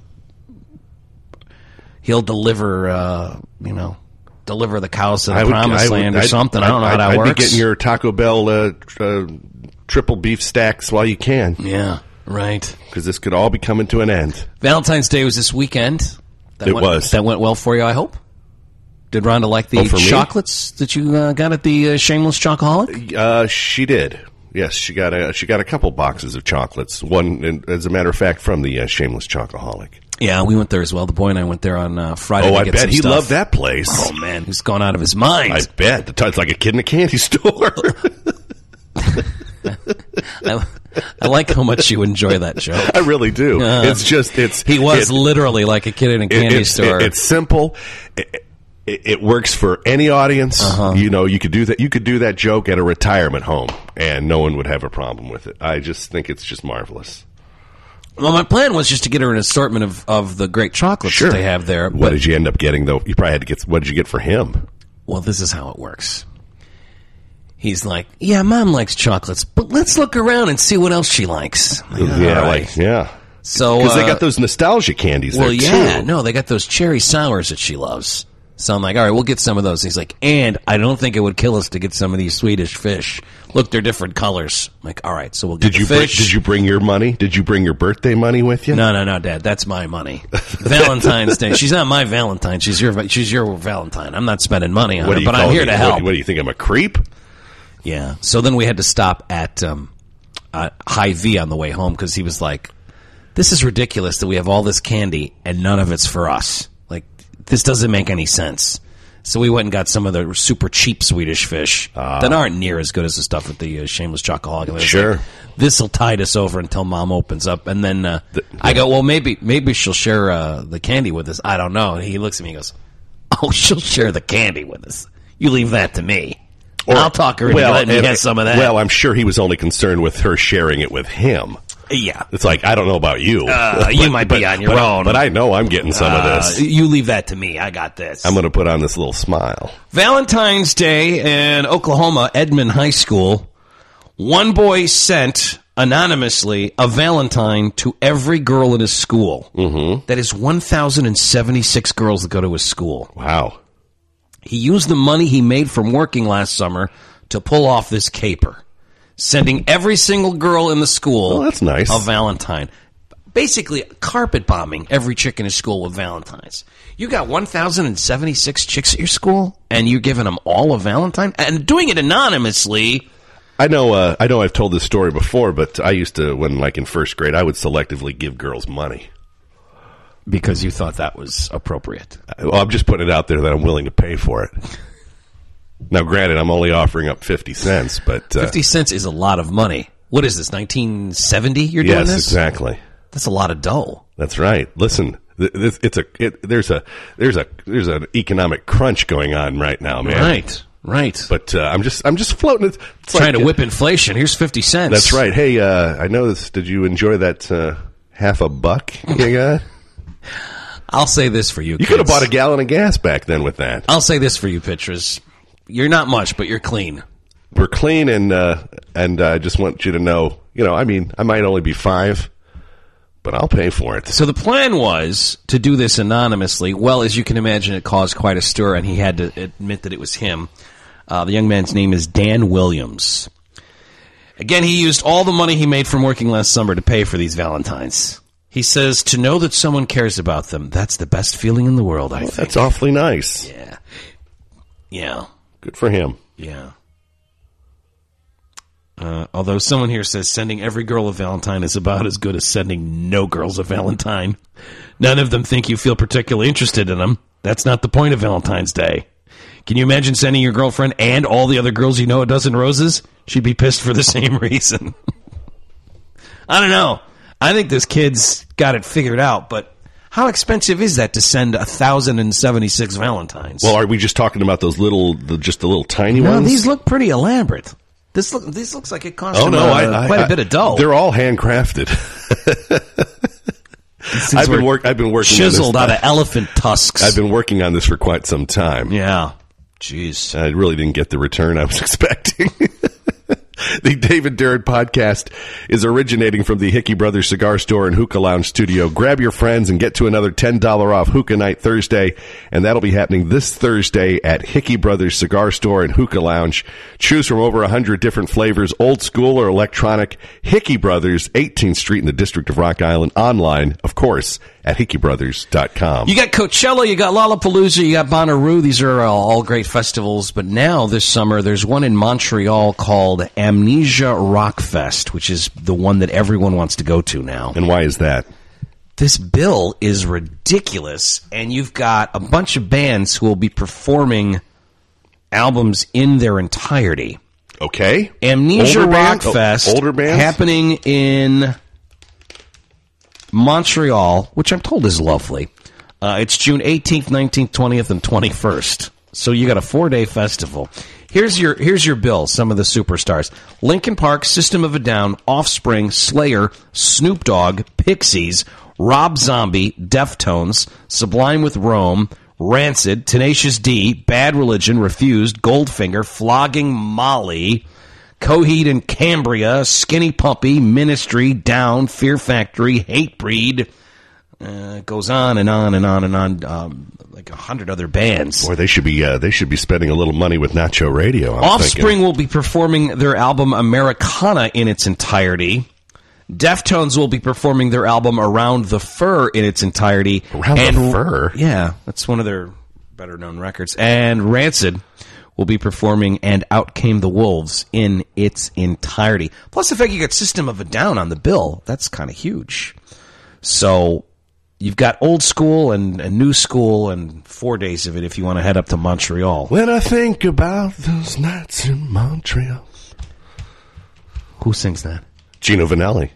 he'll deliver, uh, you know, deliver the cows to the promised land or I'd- something. I don't know I'd- how that I'd works. be getting your Taco Bell uh, tr- uh, triple beef stacks while you can, yeah, right. because this could all be coming to an end. Valentine's Day was this weekend. That It went, was. That went well for you, I hope. Did Rhonda like the Oh, for me? chocolates that you uh, got at the uh, Shameless Chocoholic? Uh, she did. Yes, she got a she got a couple boxes of chocolates. One, and as a matter of fact, from the uh, Shameless Chocoholic. Yeah, we went there as well. The boy and I went there on uh, Friday. Oh, to I get bet some he stuff. loved that place. Oh man, he's gone out of his mind. I bet. It's like a kid in a candy store. I, I like how much you enjoy that joke. I really do. Uh, it's just it's He was it- literally like a kid in a candy it's, store. it- it's simple. It, it, it works for any audience. Uh-huh. You know, you could do that. You could do that joke at a retirement home, and no one would have a problem with it. I just think it's just marvelous. Well, my plan was just to get her an assortment of, of the great chocolates that they have there. What But, did you end up getting though? You probably had to get. What did you get for him? well, this is how it works. He's like, yeah, Mom likes chocolates, but let's look around and see what else she likes. I'm like, yeah, all right. like yeah. So Because they uh, got those nostalgia candies well, there yeah, too. no, they got those cherry sours that she loves. So I'm like, all right, we'll get some of those. He's like, and I don't think it would kill us to get some of these Swedish fish. Look, they're different colors. I'm like, all right, so we'll get Did you the bring, fish. did you bring your money? Did you bring your birthday money with you? No, no, no, Dad. That's my money. Valentine's Day. She's not my Valentine. She's your. She's your Valentine. I'm not spending money on What her, do you but call I'm here me? to What- help. What, do you think? I'm a creep? Yeah. So then we had to stop at um, uh, Hy-Vee on the way home because he was like, "This is ridiculous that we have all this candy and none of it's for us. Like, this doesn't make any sense." So we went and got some of the super cheap Swedish fish that aren't near as good as the stuff at the uh, Shameless Chocoholic. And I was Sure. like, this will tide us over until Mom opens up, and then uh, I go, well, maybe maybe she'll share uh, the candy with us. I don't know. And he looks at me and goes, "Oh, she'll share the candy with us. You leave that to me. I'll talk her into letting me and- have some of that." Well, I'm sure he was only concerned with her sharing it with him. yeah, It's like, I don't know about you. Uh, you might be on your but, own. But I know I'm getting some of Uh, this. you leave that to me. I got this. I'm going to put on this little smile. Valentine's Day in Oklahoma, Edmond High School. One boy sent anonymously a Valentine to every girl in his school. Mm-hmm. That is one thousand seventy-six girls that go to his school. Wow. He used the money he made from working last summer to pull off this caper, sending every single girl in the school Oh, that's nice. a Valentine. Basically, carpet bombing every chick in his school with Valentines. You got one thousand seventy-six chicks at your school, and you're giving them all a Valentine? And doing it anonymously. I know uh, I know I've told this story before, but I used to, when like in first grade, I would selectively give girls money. Because you thought that was appropriate. Well, I'm just putting it out there that I'm willing to pay for it. Now, granted, I'm only offering up fifty cents, but... Uh, fifty cents is a lot of money. What is this, nineteen seventy you're doing yes, this? exactly. That's a lot of dough. That's right. Listen, th- this, it's a it, there's a there's a there's an economic crunch going on right now, man. Right, right. But uh, I'm just I'm just floating. It's, it's Trying like, to whip inflation. Here's fifty cents. That's right. Hey, uh, I know this. Did you enjoy that uh, half a buck you got? I'll say this for you, You kids. could have bought a gallon of gas back then with that. I'll say this for you, Pitchers. You're not much, but you're clean. We're clean, and uh, and I uh, just want you to know, you know, I mean, I might only be five, but I'll pay for it. So the plan was to do this anonymously. Well, as you can imagine, it caused quite a stir, and he had to admit that it was him. Uh, the young man's name is Dan Williams. Again, he used all the money he made from working last summer to pay for these Valentines. He says, to know that someone cares about them, that's the best feeling in the world, I think. That's awfully nice. Yeah. Yeah. Good for him. Yeah. Uh, although someone here says sending every girl a Valentine is about as good as sending no girls a Valentine. None of them think you feel particularly interested in them. That's not the point of Valentine's Day. Can you imagine sending your girlfriend and all the other girls you know a dozen roses? She'd be pissed for the same reason. I don't know. I think this kid's got it figured out, but how expensive is that to send one thousand seventy-six Valentines? Well, are we just talking about those little, the, just the little tiny no, ones? these look pretty elaborate. This look, this looks like it cost Oh him no, uh, I, I, quite a I- bit of dough. They're all handcrafted. These I've were been work. I've been working chiseled on out this. of elephant tusks. I've been working on this for quite some time. yeah. Jeez. I really didn't get the return I was expecting. The David Darren podcast is originating from the Hickey Brothers Cigar Store and Hookah Lounge studio. Grab your friends and get to another ten dollars off Hookah Night Thursday, and that'll be happening this Thursday at Hickey Brothers Cigar Store and Hookah Lounge. Choose from over one hundred different flavors, old school or electronic. Hickey Brothers, eighteenth Street in the District of Rock Island. Online, of course, at hickey brothers dot com. You got Coachella, you got Lollapalooza, you got Bonnaroo. These are all, all great festivals. But now, this summer, there's one in Montreal called Amnesia Rock Fest, which is the one that everyone wants to go to now. And why is that? This bill is ridiculous, and you've got a bunch of bands who will be performing albums in their entirety. Okay. Amnesia Older Rock band- oh, Fest older bands? happening in Montreal, which I'm told is lovely. Uh, it's June eighteenth, nineteenth, twentieth, and twenty-first. So you got a four-day festival. Here's your here's your bill, some of the superstars. Linkin Park, System of a Down, Offspring, Slayer, Snoop Dogg, Pixies, Rob Zombie, Deftones, Sublime with Rome, Rancid, Tenacious D, Bad Religion, Refused, Goldfinger, Flogging Molly, Coheed and Cambria, Skinny Puppy, Ministry, Down, Fear Factory, Hatebreed. Uh, it goes on and on and on and on. Um, like a hundred other bands. Boy, they should be uh, they should be spending a little money with Nacho Radio. I'm Offspring thinking. will be performing their album Americana in its entirety. Deftones will be performing their album Around the Fur in its entirety. Around the And- Fur? Yeah, that's one of their better known records. And Rancid will be performing And Out Came the Wolves in its entirety. Plus the fact you got System of a Down on the bill, that's kind of huge. So you've got old school and, and new school and four days of it if you want to head up to Montreal. When I think about those nights in Montreal. Who sings that? Gino Vanelli.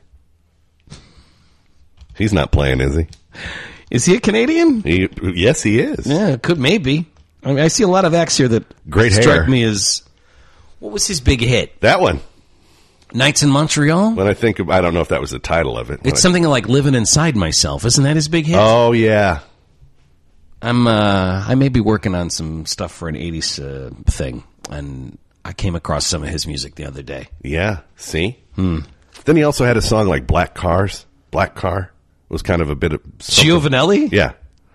He's not playing, is he? Is he a Canadian? he yes, he is. Yeah, could maybe. I mean, I see a lot of acts here that Great strike hair. me as, what was his big hit? That one. Nights in Montreal? When I think of, I don't know if that was the title of it. When It's I- something like Living Inside Myself. Isn't that his big hit? Oh, yeah. I'm, uh, I may be working on some stuff for an eighties uh, thing, and I came across some of his music the other day. Yeah. See? Then he also had a song like Black Cars. Black Car was kind of a bit of something. Giovanelli? Yeah.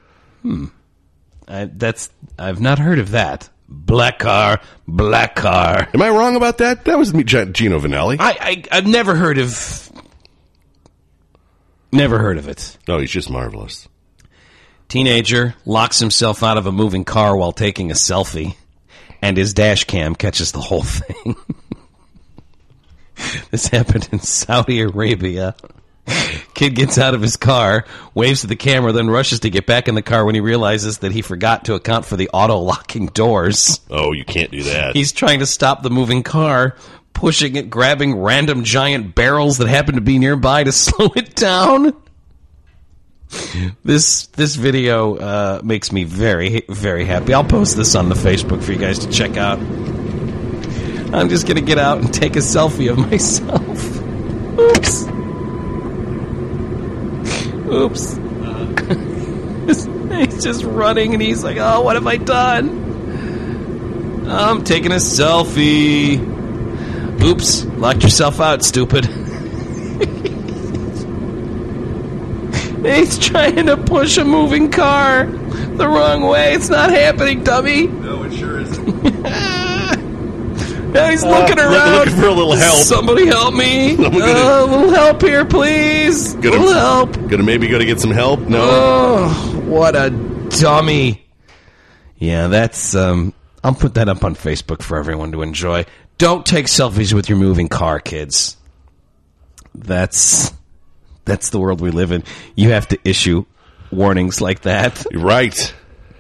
I, that's I've not heard of that. Black Car, Black Car. Am I wrong about that? That was me, G- Gino Vanelli. I, I I've never heard of. Never heard of it. No, he's just marvelous. Teenager locks himself out of a moving car while taking a selfie, and his dash cam catches the whole thing. This happened in Saudi Arabia. Kid gets out of his car, waves to the camera, then rushes to get back in the car when he realizes that he forgot to account for the auto-locking doors. Oh, you can't do that. He's trying to stop the moving car, pushing it, grabbing random giant barrels that happen to be nearby to slow it down. This this video uh, makes me very, very happy. I'll post this on the Facebook for you guys to check out. I'm just going to get out and take a selfie of myself. Oops. Oops. He's just running and he's like, oh, what have I done? I'm taking a selfie. Oops. Locked yourself out, stupid. He's trying to push a moving car the wrong way. It's not happening, dummy. No, it sure isn't. Now he's looking Uh, around. looking for a little help. Somebody help me. Uh, gonna- a little help here, please. A Gonna- little help. Gonna maybe go to get some help? No. Oh, what a dummy. Yeah, that's, um, I'll put that up on Facebook for everyone to enjoy. Don't take selfies with your moving car, kids. That's, that's the world we live in. You have to issue warnings like that. You're right.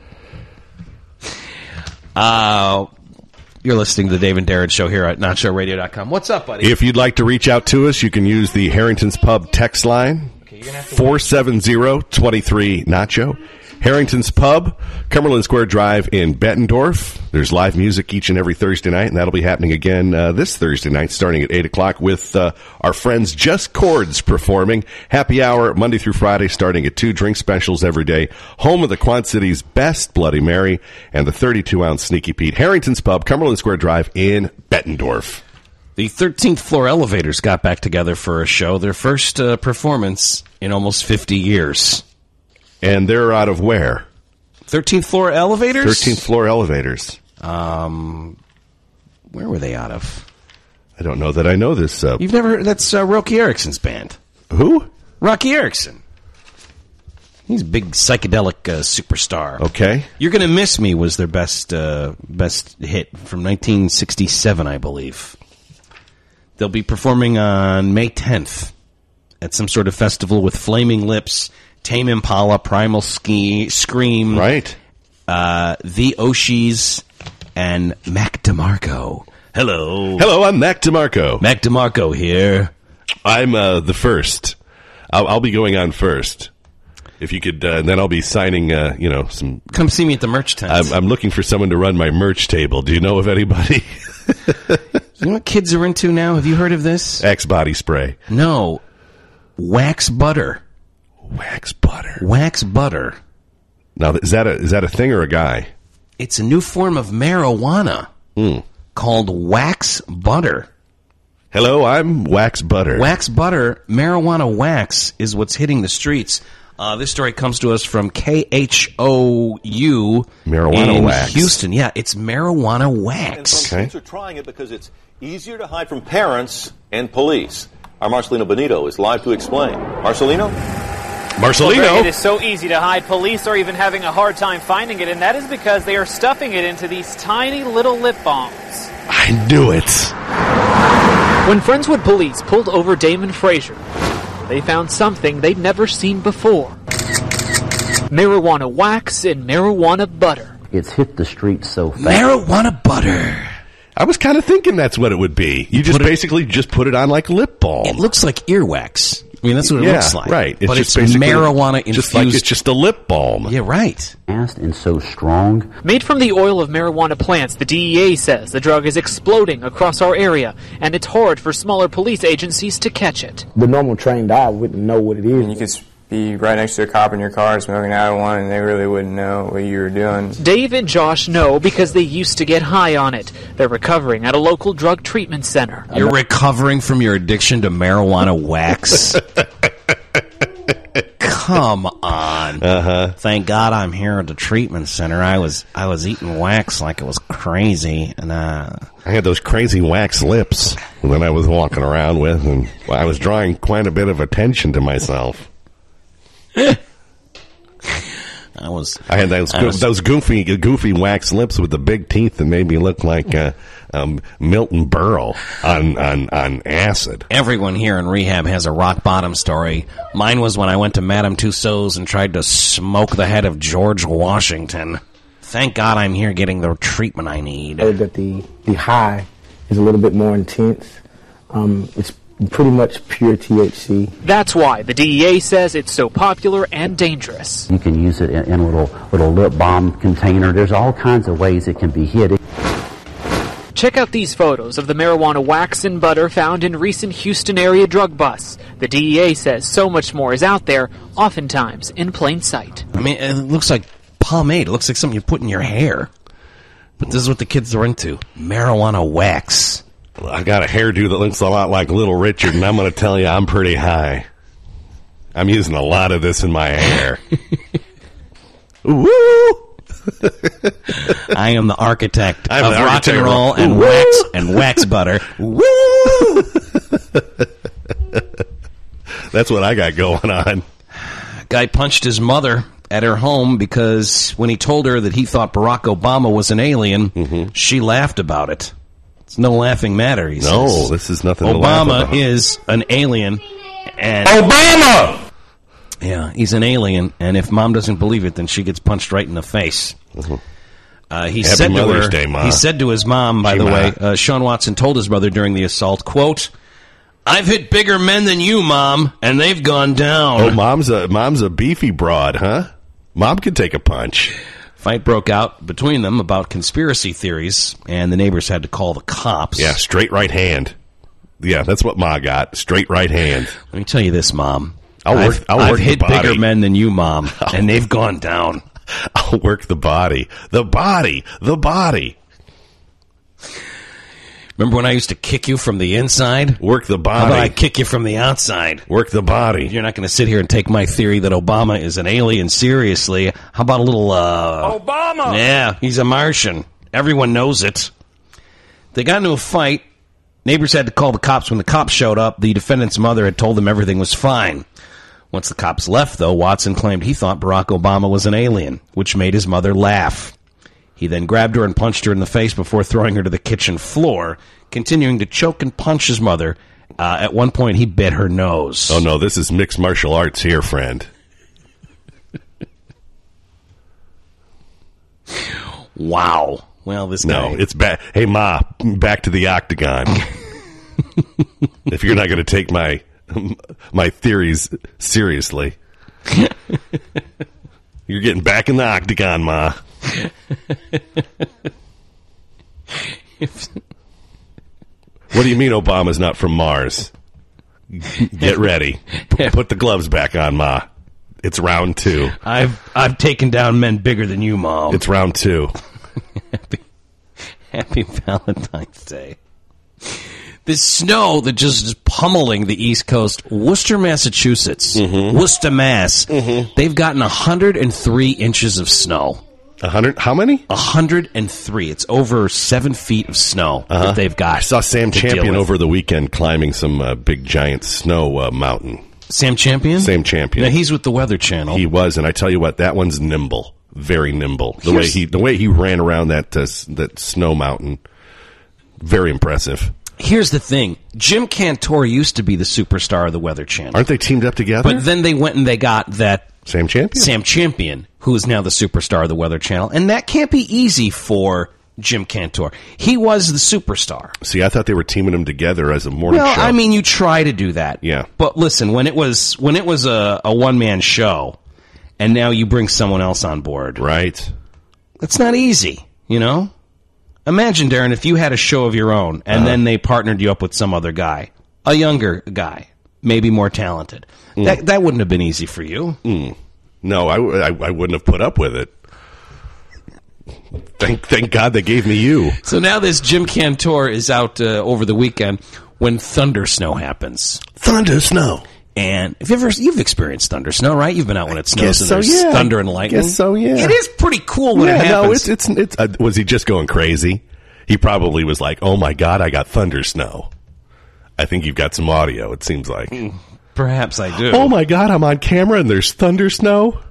Uh, you're listening to the Dave and Darren Show here at Nacho Radio dot com. What's up, buddy? If you'd like to reach out to us, you can use the Harrington's Pub text line, four seven zero, two three, Nacho. Harrington's Pub, Cumberland Square Drive in Bettendorf. There's live music each and every Thursday night, and that'll be happening again uh, this Thursday night starting at eight o'clock with uh, our friends Just Chords performing. Happy hour Monday through Friday starting at two. Drink specials every day. Home of the Quad City's best Bloody Mary and the thirty-two ounce Sneaky Pete. Harrington's Pub, Cumberland Square Drive in Bettendorf. The thirteenth Floor Elevators got back together for a show, their first uh, performance in almost fifty years. And they're out of where? thirteenth Floor Elevators? thirteenth Floor Elevators. Um, where were they out of? I don't know that I know this. Uh, You've never heard? That's uh, Rocky Erickson's band. who? Rocky Erickson. He's a big psychedelic uh, superstar. Okay. You're Gonna Miss Me was their best uh, best hit from nineteen sixty-seven, I believe. They'll be performing on May tenth at some sort of festival with Flaming Lips, Tame Impala, Primal Ski, Scream, Right. uh, The Oshis, and Mac DeMarco. Hello. Hello, I'm Mac DeMarco. Mac DeMarco here. I'm uh, the first. I'll, I'll be going on first. If you could, uh, and then I'll be signing, uh, you know, some... Come see me at the merch tent. I'm, I'm looking for someone to run my merch table. Do you know of anybody? You know what kids are into now? Have you heard of this? Axe body spray. No. Wax butter. Wax butter. Wax butter. Now, is that a is that a thing or a guy? It's a new form of marijuana Mm. called wax butter. Hello, I'm Wax Butter. Wax butter, marijuana wax is what's hitting the streets. Uh, this story comes to us from K H O U Marijuana in wax. Houston. Yeah, it's marijuana And wax. some Okay. states are trying it because it's easier to hide from parents and police. Our Marcelino Benito is live to explain. Marcelino? Marcelino. It is so easy to hide. Police are even having a hard time finding it, and that is because they are stuffing it into these tiny little lip balms. I knew it. When Friendswood police pulled over Damon Frazier, they found something they'd never seen before. Marijuana wax and marijuana butter. It's hit the streets so fast. Marijuana butter. I was kind of thinking that's what it would be. You just put it- basically just put it on like lip balm. It looks like earwax. I mean, that's what it yeah, looks like. right. but just it's basically marijuana infused. Just like it's just a lip balm. Yeah, right. And so strong. Made from the oil of marijuana plants, the D E A says the drug is exploding across our area, and it's hard for smaller police agencies to catch it. The normal trained eye wouldn't know what it is. You could be right next to a cop in your car smoking out of one, and they really wouldn't know what you were doing. Dave and Josh know because they used to get high on it. They're recovering at a local drug treatment center. You're recovering from your addiction to marijuana wax? Come on. Uh-huh. Thank God I'm here at the treatment center. I was I was eating wax like it was crazy, and uh, I had those crazy wax lips that I was walking around with, and I was drawing quite a bit of attention to myself. I was. I had those I was, those goofy goofy wax lips with the big teeth that made me look like uh, um, Milton Berle on, on on acid. Everyone here in rehab has a rock bottom story. Mine was when I went to Madame Tussauds and tried to smoke the head of George Washington. Thank God I'm here getting the treatment I need. I heard that the the high is a little bit more intense. Um, it's pretty much pure T H C. That's why the D E A says it's so popular and dangerous. You can use it in, in a little, little lip balm container. There's all kinds of ways it can be hid. Check out these photos of the marijuana wax and butter found in recent Houston area drug busts. The D E A says so much more is out there, oftentimes in plain sight. I mean, it looks like pomade. It looks like something you put in your hair. But this is what the kids are into. Marijuana wax. I got a hairdo that looks a lot like Little Richard, and I'm going to tell you, I'm pretty high. I'm using a lot of this in my hair. Woo! I am the architect I'm of the rock architect and roll of- and Woo! wax and wax butter. Woo! That's what I got going on. Guy punched his mother at her home because when he told her that he thought Barack Obama was an alien, mm-hmm. she laughed about it. It's no laughing matter, he no, says. No, this is nothing to laugh Obama about. is an alien. And Obama! Yeah, he's an alien, and if Mom doesn't believe it, then she gets punched right in the face. Mm-hmm. Uh, he Happy said to Mother's her, Day, Ma. he said to his mom, by Gee, the Ma. way, uh, Sean Watson told his mother during the assault, quote, "I've hit bigger men than you, Mom, and they've gone down." Oh, Mom's a Mom's a beefy broad, huh? Mom can take a punch. Fight broke out between them about conspiracy theories, and the neighbors had to call the cops. Yeah, straight right hand. Yeah, that's what Ma got. Straight right hand. Let me tell you this, Mom. I'll work. I've, I'll I've work hit the body. bigger men than you, Mom, and they've gone down. I'll work the body. The body. The body. Remember when I used to kick you from the inside? Work the How body. about I kick you from the outside? Work the body. You're not going to sit here and take my theory that Obama is an alien seriously. How about a little, uh... Obama! Yeah, he's a Martian. Everyone knows it. They got into a fight. Neighbors had to call the cops. When the cops showed up, the defendant's mother had told them everything was fine. Once the cops left, though, Watson claimed he thought Barack Obama was an alien, which made his mother laugh. He then grabbed her and punched her in the face before throwing her to the kitchen floor, continuing to choke and punch his mother. Uh, at one point, he bit her nose. Oh, no, this is mixed martial arts here, friend. Wow. Well, this guy... No, it's back. Hey, Ma, back to the octagon. If you're not going to take my my theories seriously, you're getting back in the octagon, Ma. What do you mean Obama's not from Mars? Get ready. P- put the gloves back on, Ma. It's round two. I've I've taken down men bigger than you, Mom. It's round two. Happy, happy Valentine's Day. This snow that just is pummeling the East Coast, Worcester, Massachusetts, Mm-hmm. Worcester, Mass, they've gotten one hundred three inches of snow. A hundred? How many? one hundred three. It's over seven feet of snow Uh-huh. that they've got. I saw Sam to deal Champion with. over the weekend climbing some uh, big giant snow uh, mountain. Sam Champion? Sam Champion. Now, he's with the Weather Channel. He was, and I tell you what, that one's nimble, very nimble. The way Here's- he the way he ran around that uh, s- that snow mountain, very impressive. Here's the thing. Jim Cantor used to be the superstar of the Weather Channel. Aren't they teamed up together? But then they went and they got that Sam Champion. Sam Champion, who is now the superstar of the Weather Channel. And that can't be easy for Jim Cantor. He was the superstar. See, I thought they were teaming them together as a morning Well, show. I mean, you try to do that. Yeah. But listen, when it was when it was a, a one-man show, and now you bring someone else on board. Right. It's not easy, you know? Imagine, Darren, if you had a show of your own, and Uh-huh. then they partnered you up with some other guy, a younger guy. maybe more talented. Mm. That that wouldn't have been easy for you. Mm. No, I, I, I wouldn't have put up with it. Thank thank God they gave me you. So now this Jim Cantor is out uh, over the weekend when thunder snow happens. Thunder snow. And have you ever you've experienced thunder snow, right? You've been out when it snows Guess and so, there's yeah. thunder and lightning. Guess so, yeah. It is pretty cool when yeah, it happens. No, it's it's it's. Uh, was he just going crazy? He probably was like, "Oh my God, I got thunder snow." I think you've got some audio. It seems like. Perhaps I do. Oh my God, I'm on camera and there's thunder snow.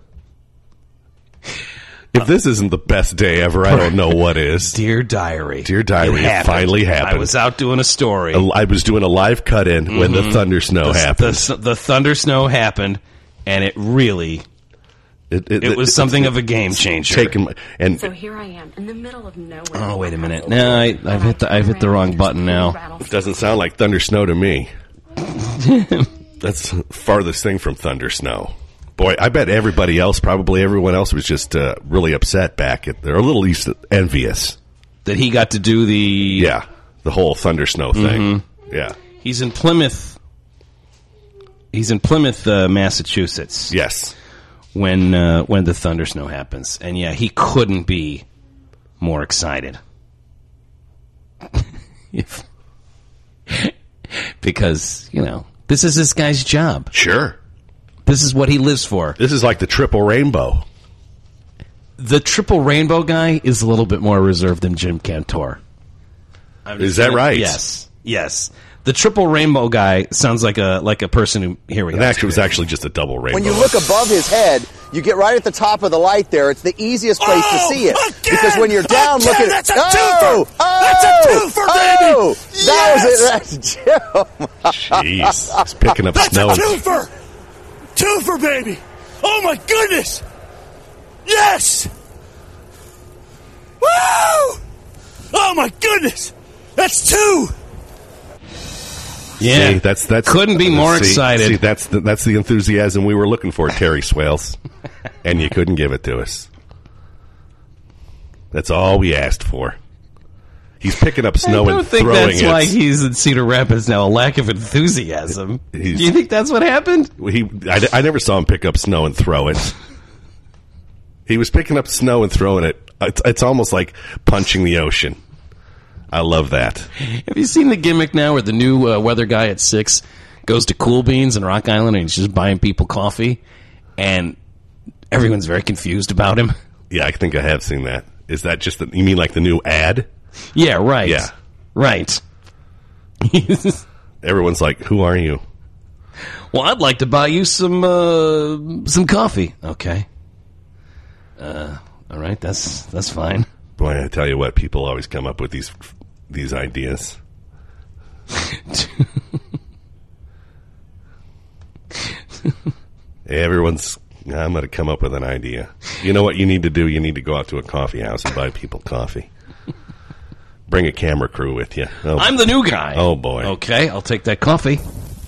If this isn't the best day ever, I don't know what is. Dear Diary. Dear Diary, it, it finally happened. I was out doing a story. I was doing a live cut-in mm-hmm. when the thunder snow the, happened. The, the thunder snow happened, and it really... It, it, it was it, something it, of a game changer. Taking my, and so here I am in the middle of nowhere. Oh, wait a minute. No, I, I've hit the I've hit the wrong button now. It doesn't sound like thunder snow to me. That's the farthest thing from thunder snow. Boy, I bet everybody else, probably everyone else, was just uh, really upset back at. They're a little least envious that he got to do the yeah the whole thunder snow thing. Mm-hmm. Yeah, he's in Plymouth. He's in Plymouth, uh, Massachusetts. Yes, when uh, when the thunder snow happens, and yeah, he couldn't be more excited. if, because you know this is this guy's job. Sure. This is what he lives for. This is like the triple rainbow. The triple rainbow guy is a little bit more reserved than Jim Cantor. Is that right? Yes. Yes. The triple rainbow guy sounds like a like a person who... Here we go. It actually was actually just a double rainbow. When you look above his head, you get right at the top of the light there. It's the easiest place oh, to see it. Again, because when you're down, again, look at that's it. A oh, twofer. oh, that's a twofer, baby. Oh, yes. That was it. That's Jim. Jeez. He's picking up that's snow. That's a twofer. Twofer, baby! Oh my goodness! Yes! Woo! Oh my goodness! That's two! Yeah, see, that's that's couldn't be more see, excited. See, that's the, that's the enthusiasm we were looking for, Terry Swales, and you couldn't give it to us. That's all we asked for. He's picking up snow I don't and think throwing that's it. why he's in Cedar Rapids now. A lack of enthusiasm. He's, Do you think that's what happened? He, I, I never saw him pick up snow and throw it. He was picking up snow and throwing it. It's, it's almost like punching the ocean. I love that. Have you seen the gimmick now where the new uh, weather guy at six goes to Cool Beans in Rock Island and he's just buying people coffee, and everyone's very confused about him? Yeah, I think I have seen that. Is that just the, you mean like the new ad? Yeah, right. Yeah. Right. Everyone's like, who are you? Well, I'd like to buy you some uh, some coffee. Okay. Uh, all right, that's that's fine. Boy, I tell you what, people always come up with these these ideas. Everyone's, I'm going to come up with an idea. You know what you need to do? You need to go out to a coffee house and buy people coffee. Bring a camera crew with you. Oh, I'm the new guy. Oh, boy. Okay, I'll take that coffee.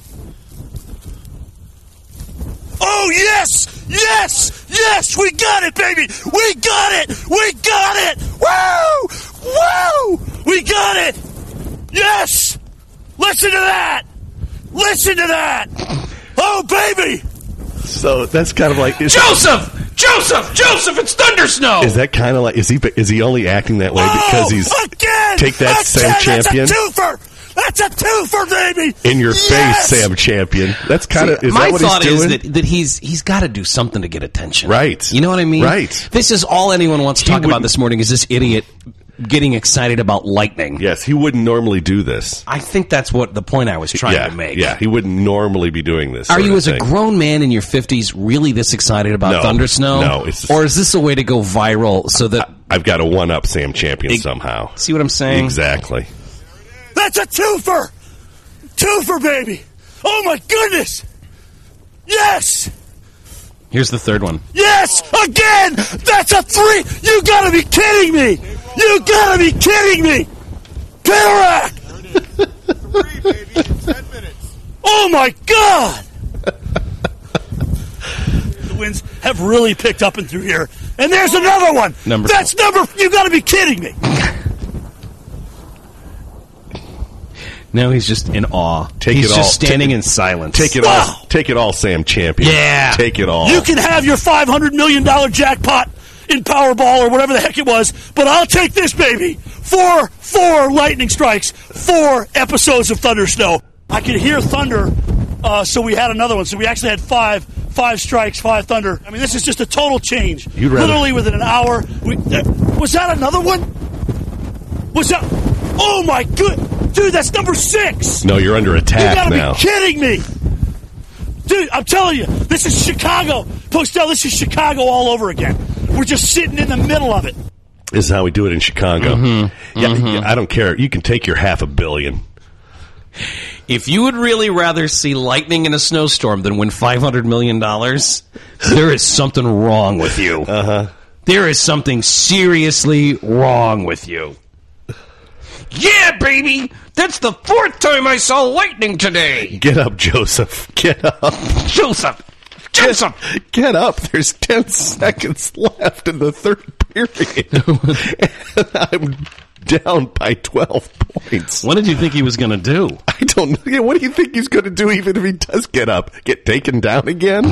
Oh, yes! Yes! Yes! We got it, baby! We got it! We got it! Woo! Woo! We got it! Yes! Listen to that! Listen to that! Oh, baby! So that's kind of like... Is Joseph! Joseph! Joseph! It's thunder snow! Is that kind of like... Is he Is he only acting that way oh, because he's... Again! Take that, again, Sam Champion? That's a twofer! That's a twofer, baby! In your yes! face, Sam Champion. That's kind of... Is my that what thought he's doing? is that, that he's he's got to do something to get attention. Right. You know what I mean? Right. This is all anyone wants to He talk about wouldn't- this morning is this idiot getting excited about lightning. Yes, he wouldn't normally do this. I think that's what the point I was trying yeah, to make. Yeah, he wouldn't normally be doing this. Are sort you, of as a thing. grown man in your fifties, really this excited about No. thunder snow? No, it's just- or is this a way to go viral so that... I've got to one-up Sam Champion It- somehow. See what I'm saying? Exactly. That's a twofer! Twofer, baby! Oh, my goodness! Yes! Here's the third one. Yes! Again! That's a three! You gotta be kidding me! You gotta be kidding me! Cataract! Three, baby. Ten minutes. Oh my God! The winds have really picked up and through here. And there's another one! Number That's number... You gotta be kidding me! No, he's just in awe. Take he's it just all. standing Ta- in silence. Take it Wow. all. Take it all, Sam Champion. Yeah. Take it all. You can have your five hundred million dollars jackpot in Powerball or whatever the heck it was, but I'll take this, baby. Four, four lightning strikes, four episodes of Thunder Snow. I could hear thunder, uh, so we had another one. So we actually had five, five strikes, five thunder. I mean, this is just a total change. You'd rather- Literally within an hour. We, uh, was that another one? Was that? Oh my good, dude, that's number six. No, you're under You attack gotta now. be kidding me. Dude, I'm telling you, this is Chicago. Postel, this is Chicago all over again. We're just sitting in the middle of it. This is how we do it in Chicago. Mm-hmm. Yeah, Mm-hmm. yeah, I don't care. You can take your half a billion. If you would really rather see lightning in a snowstorm than win five hundred million dollars, there is something wrong with you. Uh-huh. There is something seriously wrong with you. Yeah, baby! That's the fourth time I saw lightning today! Get up, Joseph. Get up. Joseph! Joseph! Get, get up. There's ten seconds left in the third period. And I'm down by twelve points. What did you think he was going to do? I don't know. Yeah, what do you think he's going to do even if he does get up? Get taken down again?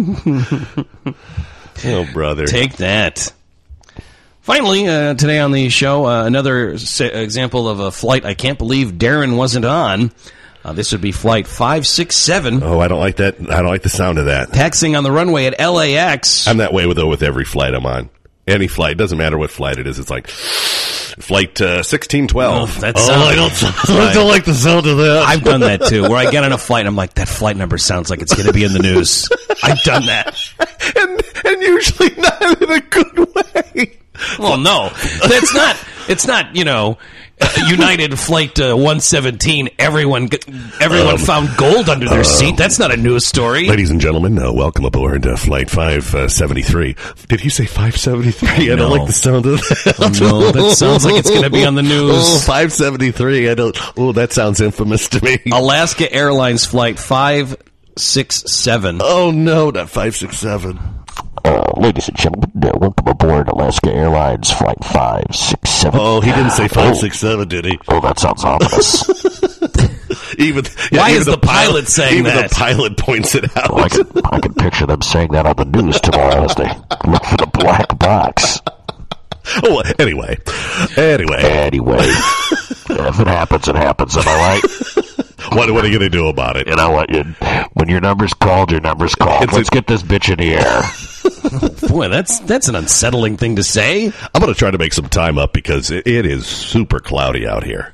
Oh, brother. Take that. Finally, uh, today on the show, uh, another sa- example of a flight I can't believe Darren wasn't on. Uh, this would be flight five six seven. Oh, I don't like that. I don't like the sound of that. Taxiing on the runway at L A X. I'm that way with, though, with every flight I'm on. Any flight. Doesn't matter what flight it is. It's like flight uh, sixteen twelve. Oh, that oh, sounds- I don't, I don't like the sound of that. I've done that, too, where I get on a flight and I'm like, that flight number sounds like it's going to be in the news. I've done that. and, and usually not in a good way. Well, no. That's not, it's not, you know, uh, United Flight uh, one seventeen, everyone g- everyone Um, found gold under their um, seat. That's not a news story. Ladies and gentlemen, uh, welcome aboard uh, Flight five seventy-three. Did he say five seventy-three? I don't No. like the sound of that. Oh, no, that sounds like it's going to be on the news. Oh, five seventy-three. I don't. Oh, that sounds infamous to me. Alaska Airlines Flight five six seven. Oh, no, not five six seven. Uh, ladies and gentlemen, uh, welcome aboard Alaska Airlines Flight five six seven. Oh, he didn't say five six seven, did he? Oh, that sounds ominous. even yeah, Why even is the pilot saying even that? the pilot points it out. Well, I, can, I can picture them saying that on the news tomorrow as they look for the black box. Oh, anyway. Anyway. Anyway. If it happens, it happens. Am I right? What, what are you going to do about it? You know what? You, when your number's called, your number's called. It's Let's a- get this bitch in the air. Boy, that's that's an unsettling thing to say. I'm going to try to make some time up because it, it is super cloudy out here.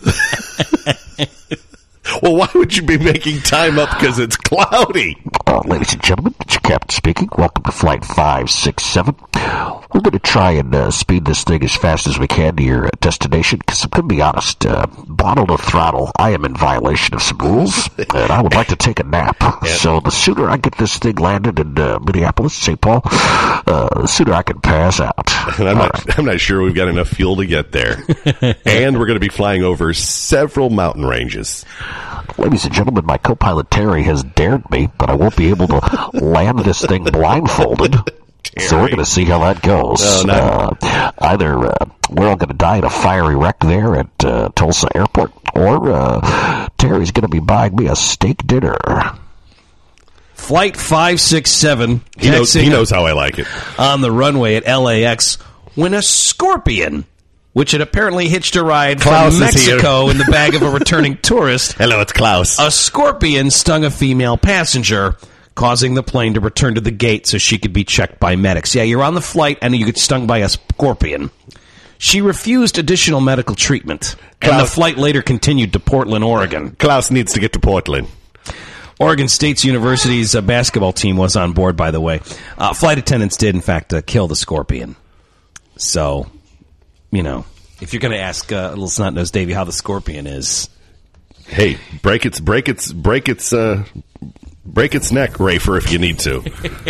Well, why would you be making time up because it's cloudy? Uh, ladies and gentlemen, it's your captain speaking. Welcome to Flight five six seven. We're going to try and uh, speed this thing as fast as we can to your uh, destination, because I'm going to be honest, uh, bottle to throttle, I am in violation of some rules, and I would like to take a nap. So the sooner I get this thing landed in uh, Minneapolis, Saint Paul, uh, the sooner I can pass out. And I'm All not, right. I'm not sure we've got enough fuel to get there. And we're going to be flying over several mountain ranges. Ladies and gentlemen, my co-pilot Terry has dared me, but I won't be able to land this thing blindfolded. So we're going to see how that goes. No, not- uh, either uh, we're all going to die in a fiery wreck there at uh, Tulsa Airport, or uh, Terry's going to be buying me a steak dinner. Flight five six seven. He knows, he knows how I like it. On the runway at L A X when a scorpion, which had apparently hitched a ride Klaus from is here. Mexico in the bag of a returning tourist. Hello, it's Klaus. A scorpion stung a female passenger, causing the plane to return to the gate so she could be checked by medics. Yeah, you're on the flight and you get stung by a scorpion. She refused additional medical treatment, and the Klaus- flight later continued to Portland, Oregon. Klaus needs to get to Portland. Oregon State University's uh, basketball team was on board, by the way. Uh, flight attendants did, in fact, uh, kill the scorpion. So, you know, if you're going to ask uh, little snot-nosed Davey how the scorpion is, Hey, break its break its break its uh break its neck, Rafer, if you need to.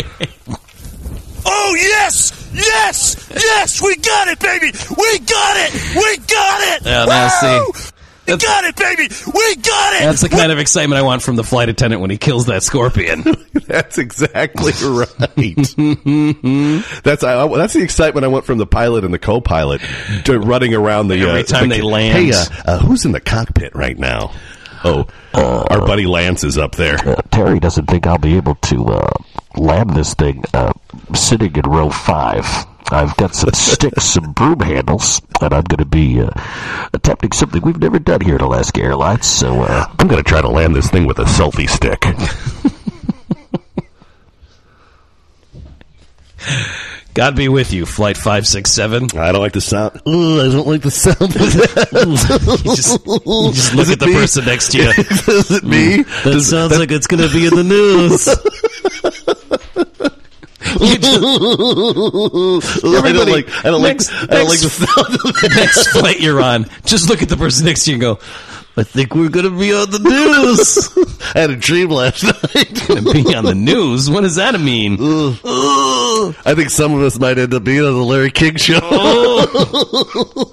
Oh, yes! Yes! Yes! We got it, baby! We got it! We got it! Yeah, now Woo! see. We got it, baby! We got it! that's the kind of excitement I want from the flight attendant when he kills that scorpion. That's exactly right. that's I, that's the excitement I want from the pilot and the co-pilot to running around the Every uh, time the- they land. Hey, uh, uh, who's in the cockpit right now? Oh, uh, our buddy Lance is up there. Uh, Terry doesn't think I'll be able to uh, land this thing uh, sitting in row five. I've got some sticks, some broom handles, and I'm going to be uh, attempting something we've never done here at Alaska Airlines. So uh, I'm going to try to land this thing with a selfie stick. God be with you, Flight five six seven. I don't like the sound. Ooh, I don't like the sound of that. you, just, you just look at the me? person next to you. Is it me? Mm, that Does, sounds that... like it's going to be in the news. I don't like. I don't next, like. I don't like the sound of that. Next flight you're on, just look at the person next to you and go, I think we're going to be on the news. I had a dream last night. Going to be on the news? What does that mean? Uh, I think some of us might end up being on the Larry King Show. Oh.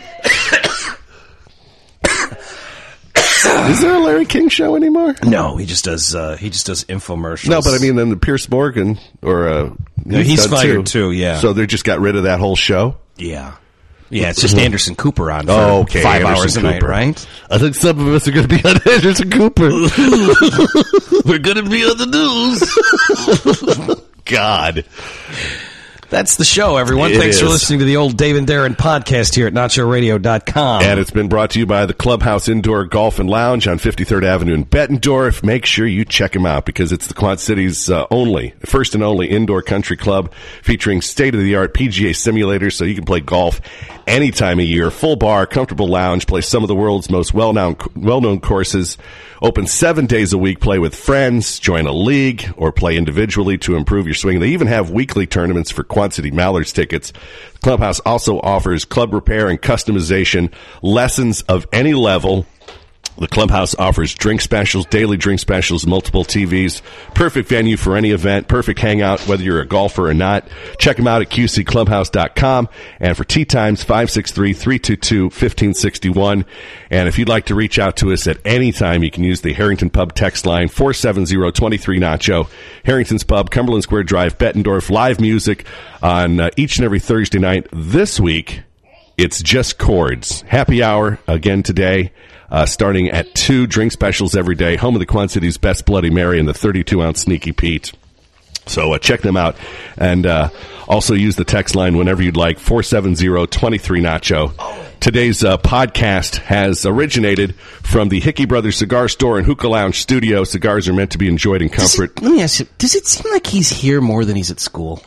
Is there a Larry King Show anymore? No, he just does. Uh, he just does infomercials. No, but I mean, then the Pierce Morgan or uh, no, he's, he's fired too. too. Yeah. So they just got rid of that whole show. Yeah. Yeah, it's just Anderson Cooper on for oh, okay. five Anderson hours a Cooper. night, right? I think some of us are going to be on Anderson Cooper. We're going to be on the news. God. That's the show, everyone. It Thanks is. for listening to the old Dave and Darren podcast here at Nacho Radio dot com. And it's been brought to you by the Clubhouse Indoor Golf and Lounge on fifty-third Avenue in Bettendorf. Make sure you check them out because it's the Quad Cities' uh, only, first and only indoor country club featuring state-of-the-art P G A simulators so you can play golf any time of year. Full bar, comfortable lounge, play some of the world's most well-known, well-known courses. Open seven days a week, play with friends, join a league, or play individually to improve your swing. They even have weekly tournaments for Quad City Mallards tickets. Clubhouse also offers club repair and customization, lessons of any level. The Clubhouse offers drink specials, daily drink specials, multiple T Vs. Perfect venue for any event, perfect hangout, whether you're a golfer or not. Check them out at Q C clubhouse dot com. And for tee times, five six three, three two two, one five six one. And if you'd like to reach out to us at any time, you can use the Harrington Pub text line, four seven zero, two three Nacho. Harrington's Pub, Cumberland Square Drive, Bettendorf. Live music on uh, each and every Thursday night. This week, it's just chords. Happy hour again today. Uh, starting at two, drink specials every day. Home of the Quad City's Best Bloody Mary and the thirty-two ounce Sneaky Pete. So uh, check them out. And uh, also use the text line whenever you'd like, four seven zero, two three Nacho. Today's uh, podcast has originated from the Hickey Brothers Cigar Store and Hookah Lounge studio. Cigars are meant to be enjoyed in comfort. It, let me ask you, does it seem like he's here more than he's at school?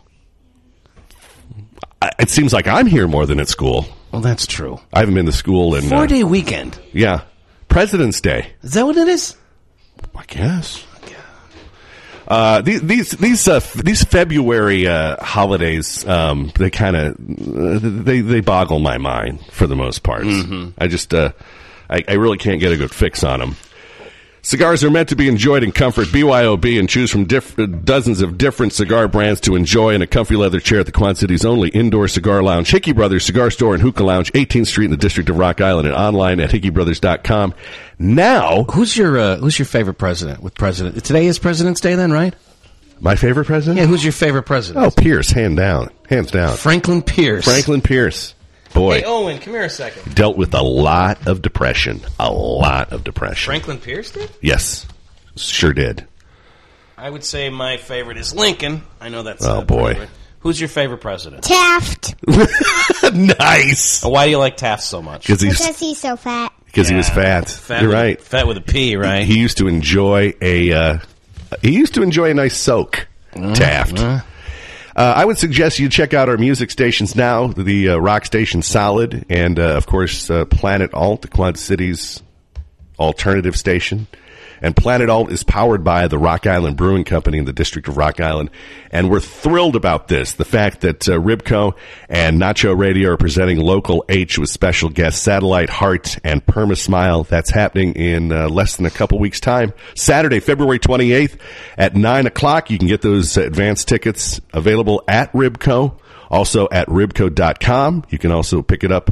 I, it seems like I'm here more than at school. Well, that's true. I haven't been to school in... Four-day uh, weekend. Yeah. President's Day. Is that what it is? I guess. Uh, these these these uh, these February uh, holidays, um, they kind of they they boggle my mind for the most part. Mm-hmm. I just uh, I, I really can't get a good fix on them. Cigars are meant to be enjoyed in comfort. B Y O B, and choose from diff- dozens of different cigar brands to enjoy in a comfy leather chair at the Quad City's only indoor cigar lounge. Hickey Brothers Cigar Store and Hookah Lounge, eighteenth Street in the District of Rock Island, and online at hickey brothers dot com. Now, who's your uh, who's your favorite president? With president today is President's Day, then, right? My favorite president? Yeah, who's your favorite president? Oh, Pierce, hand down, hands down. Franklin Pierce. Franklin Pierce. Boy, hey, Owen, come here a second. Dealt with a lot of depression. A lot of depression. Franklin Pierce did? Yes, sure did. I would say my favorite is Lincoln. I know that's. Oh, boy. Favorite. Who's your favorite president? Taft. Nice. Why do you like Taft so much? Because he's, he's so fat. Because yeah. he was fat. fat You're with, right. Fat with a P, right? He, he used to enjoy a. Uh, he used to enjoy a nice soak. Uh, Taft. Uh. Uh, I would suggest you check out our music stations now, the uh, Rock Station Solid, and, uh, of course, uh, Planet Alt, the Quad Cities alternative station. And Planet Alt is powered by the Rock Island Brewing Company in the District of Rock Island. And we're thrilled about this, the fact that uh, Ribco and Nacho Radio are presenting Local H with special guests Satellite Heart and Perma Smile. That's happening in uh, less than a couple weeks' time. Saturday, February twenty-eighth at nine o'clock. You can get those uh, advance tickets available at Ribco, also at ribco dot com. You can also pick it up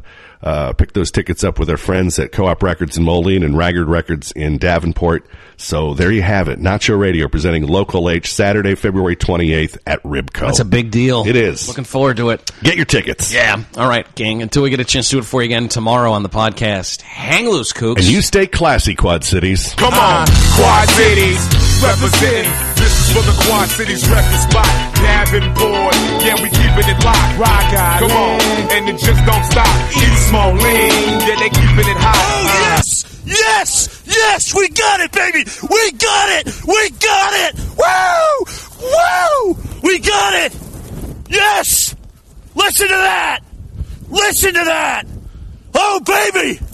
Uh, pick those tickets up with our friends at Co-op Records in Moline and Ragged Records in Davenport. So there you have it. Nacho Radio presenting Local H Saturday, February twenty-eighth at Ribco. That's a big deal. It is. Looking forward to it. Get your tickets. Yeah. All right, gang. Until we get a chance to do it for you again tomorrow on the podcast, hang loose, Kooks. And you stay classy, Quad Cities. Come on, Quad Cities, representing. This is for the Quad Cities record spot. Davenport, yeah, we keeping it locked. Rock out. Come on, and it just don't stop. East Moline, yeah, they keeping it hot. Oh, yes! Yes! Yes! We got it, baby! We got it! We got it! Woo! Woo! We got it! Yes! Listen to that! Listen to that! Oh, baby!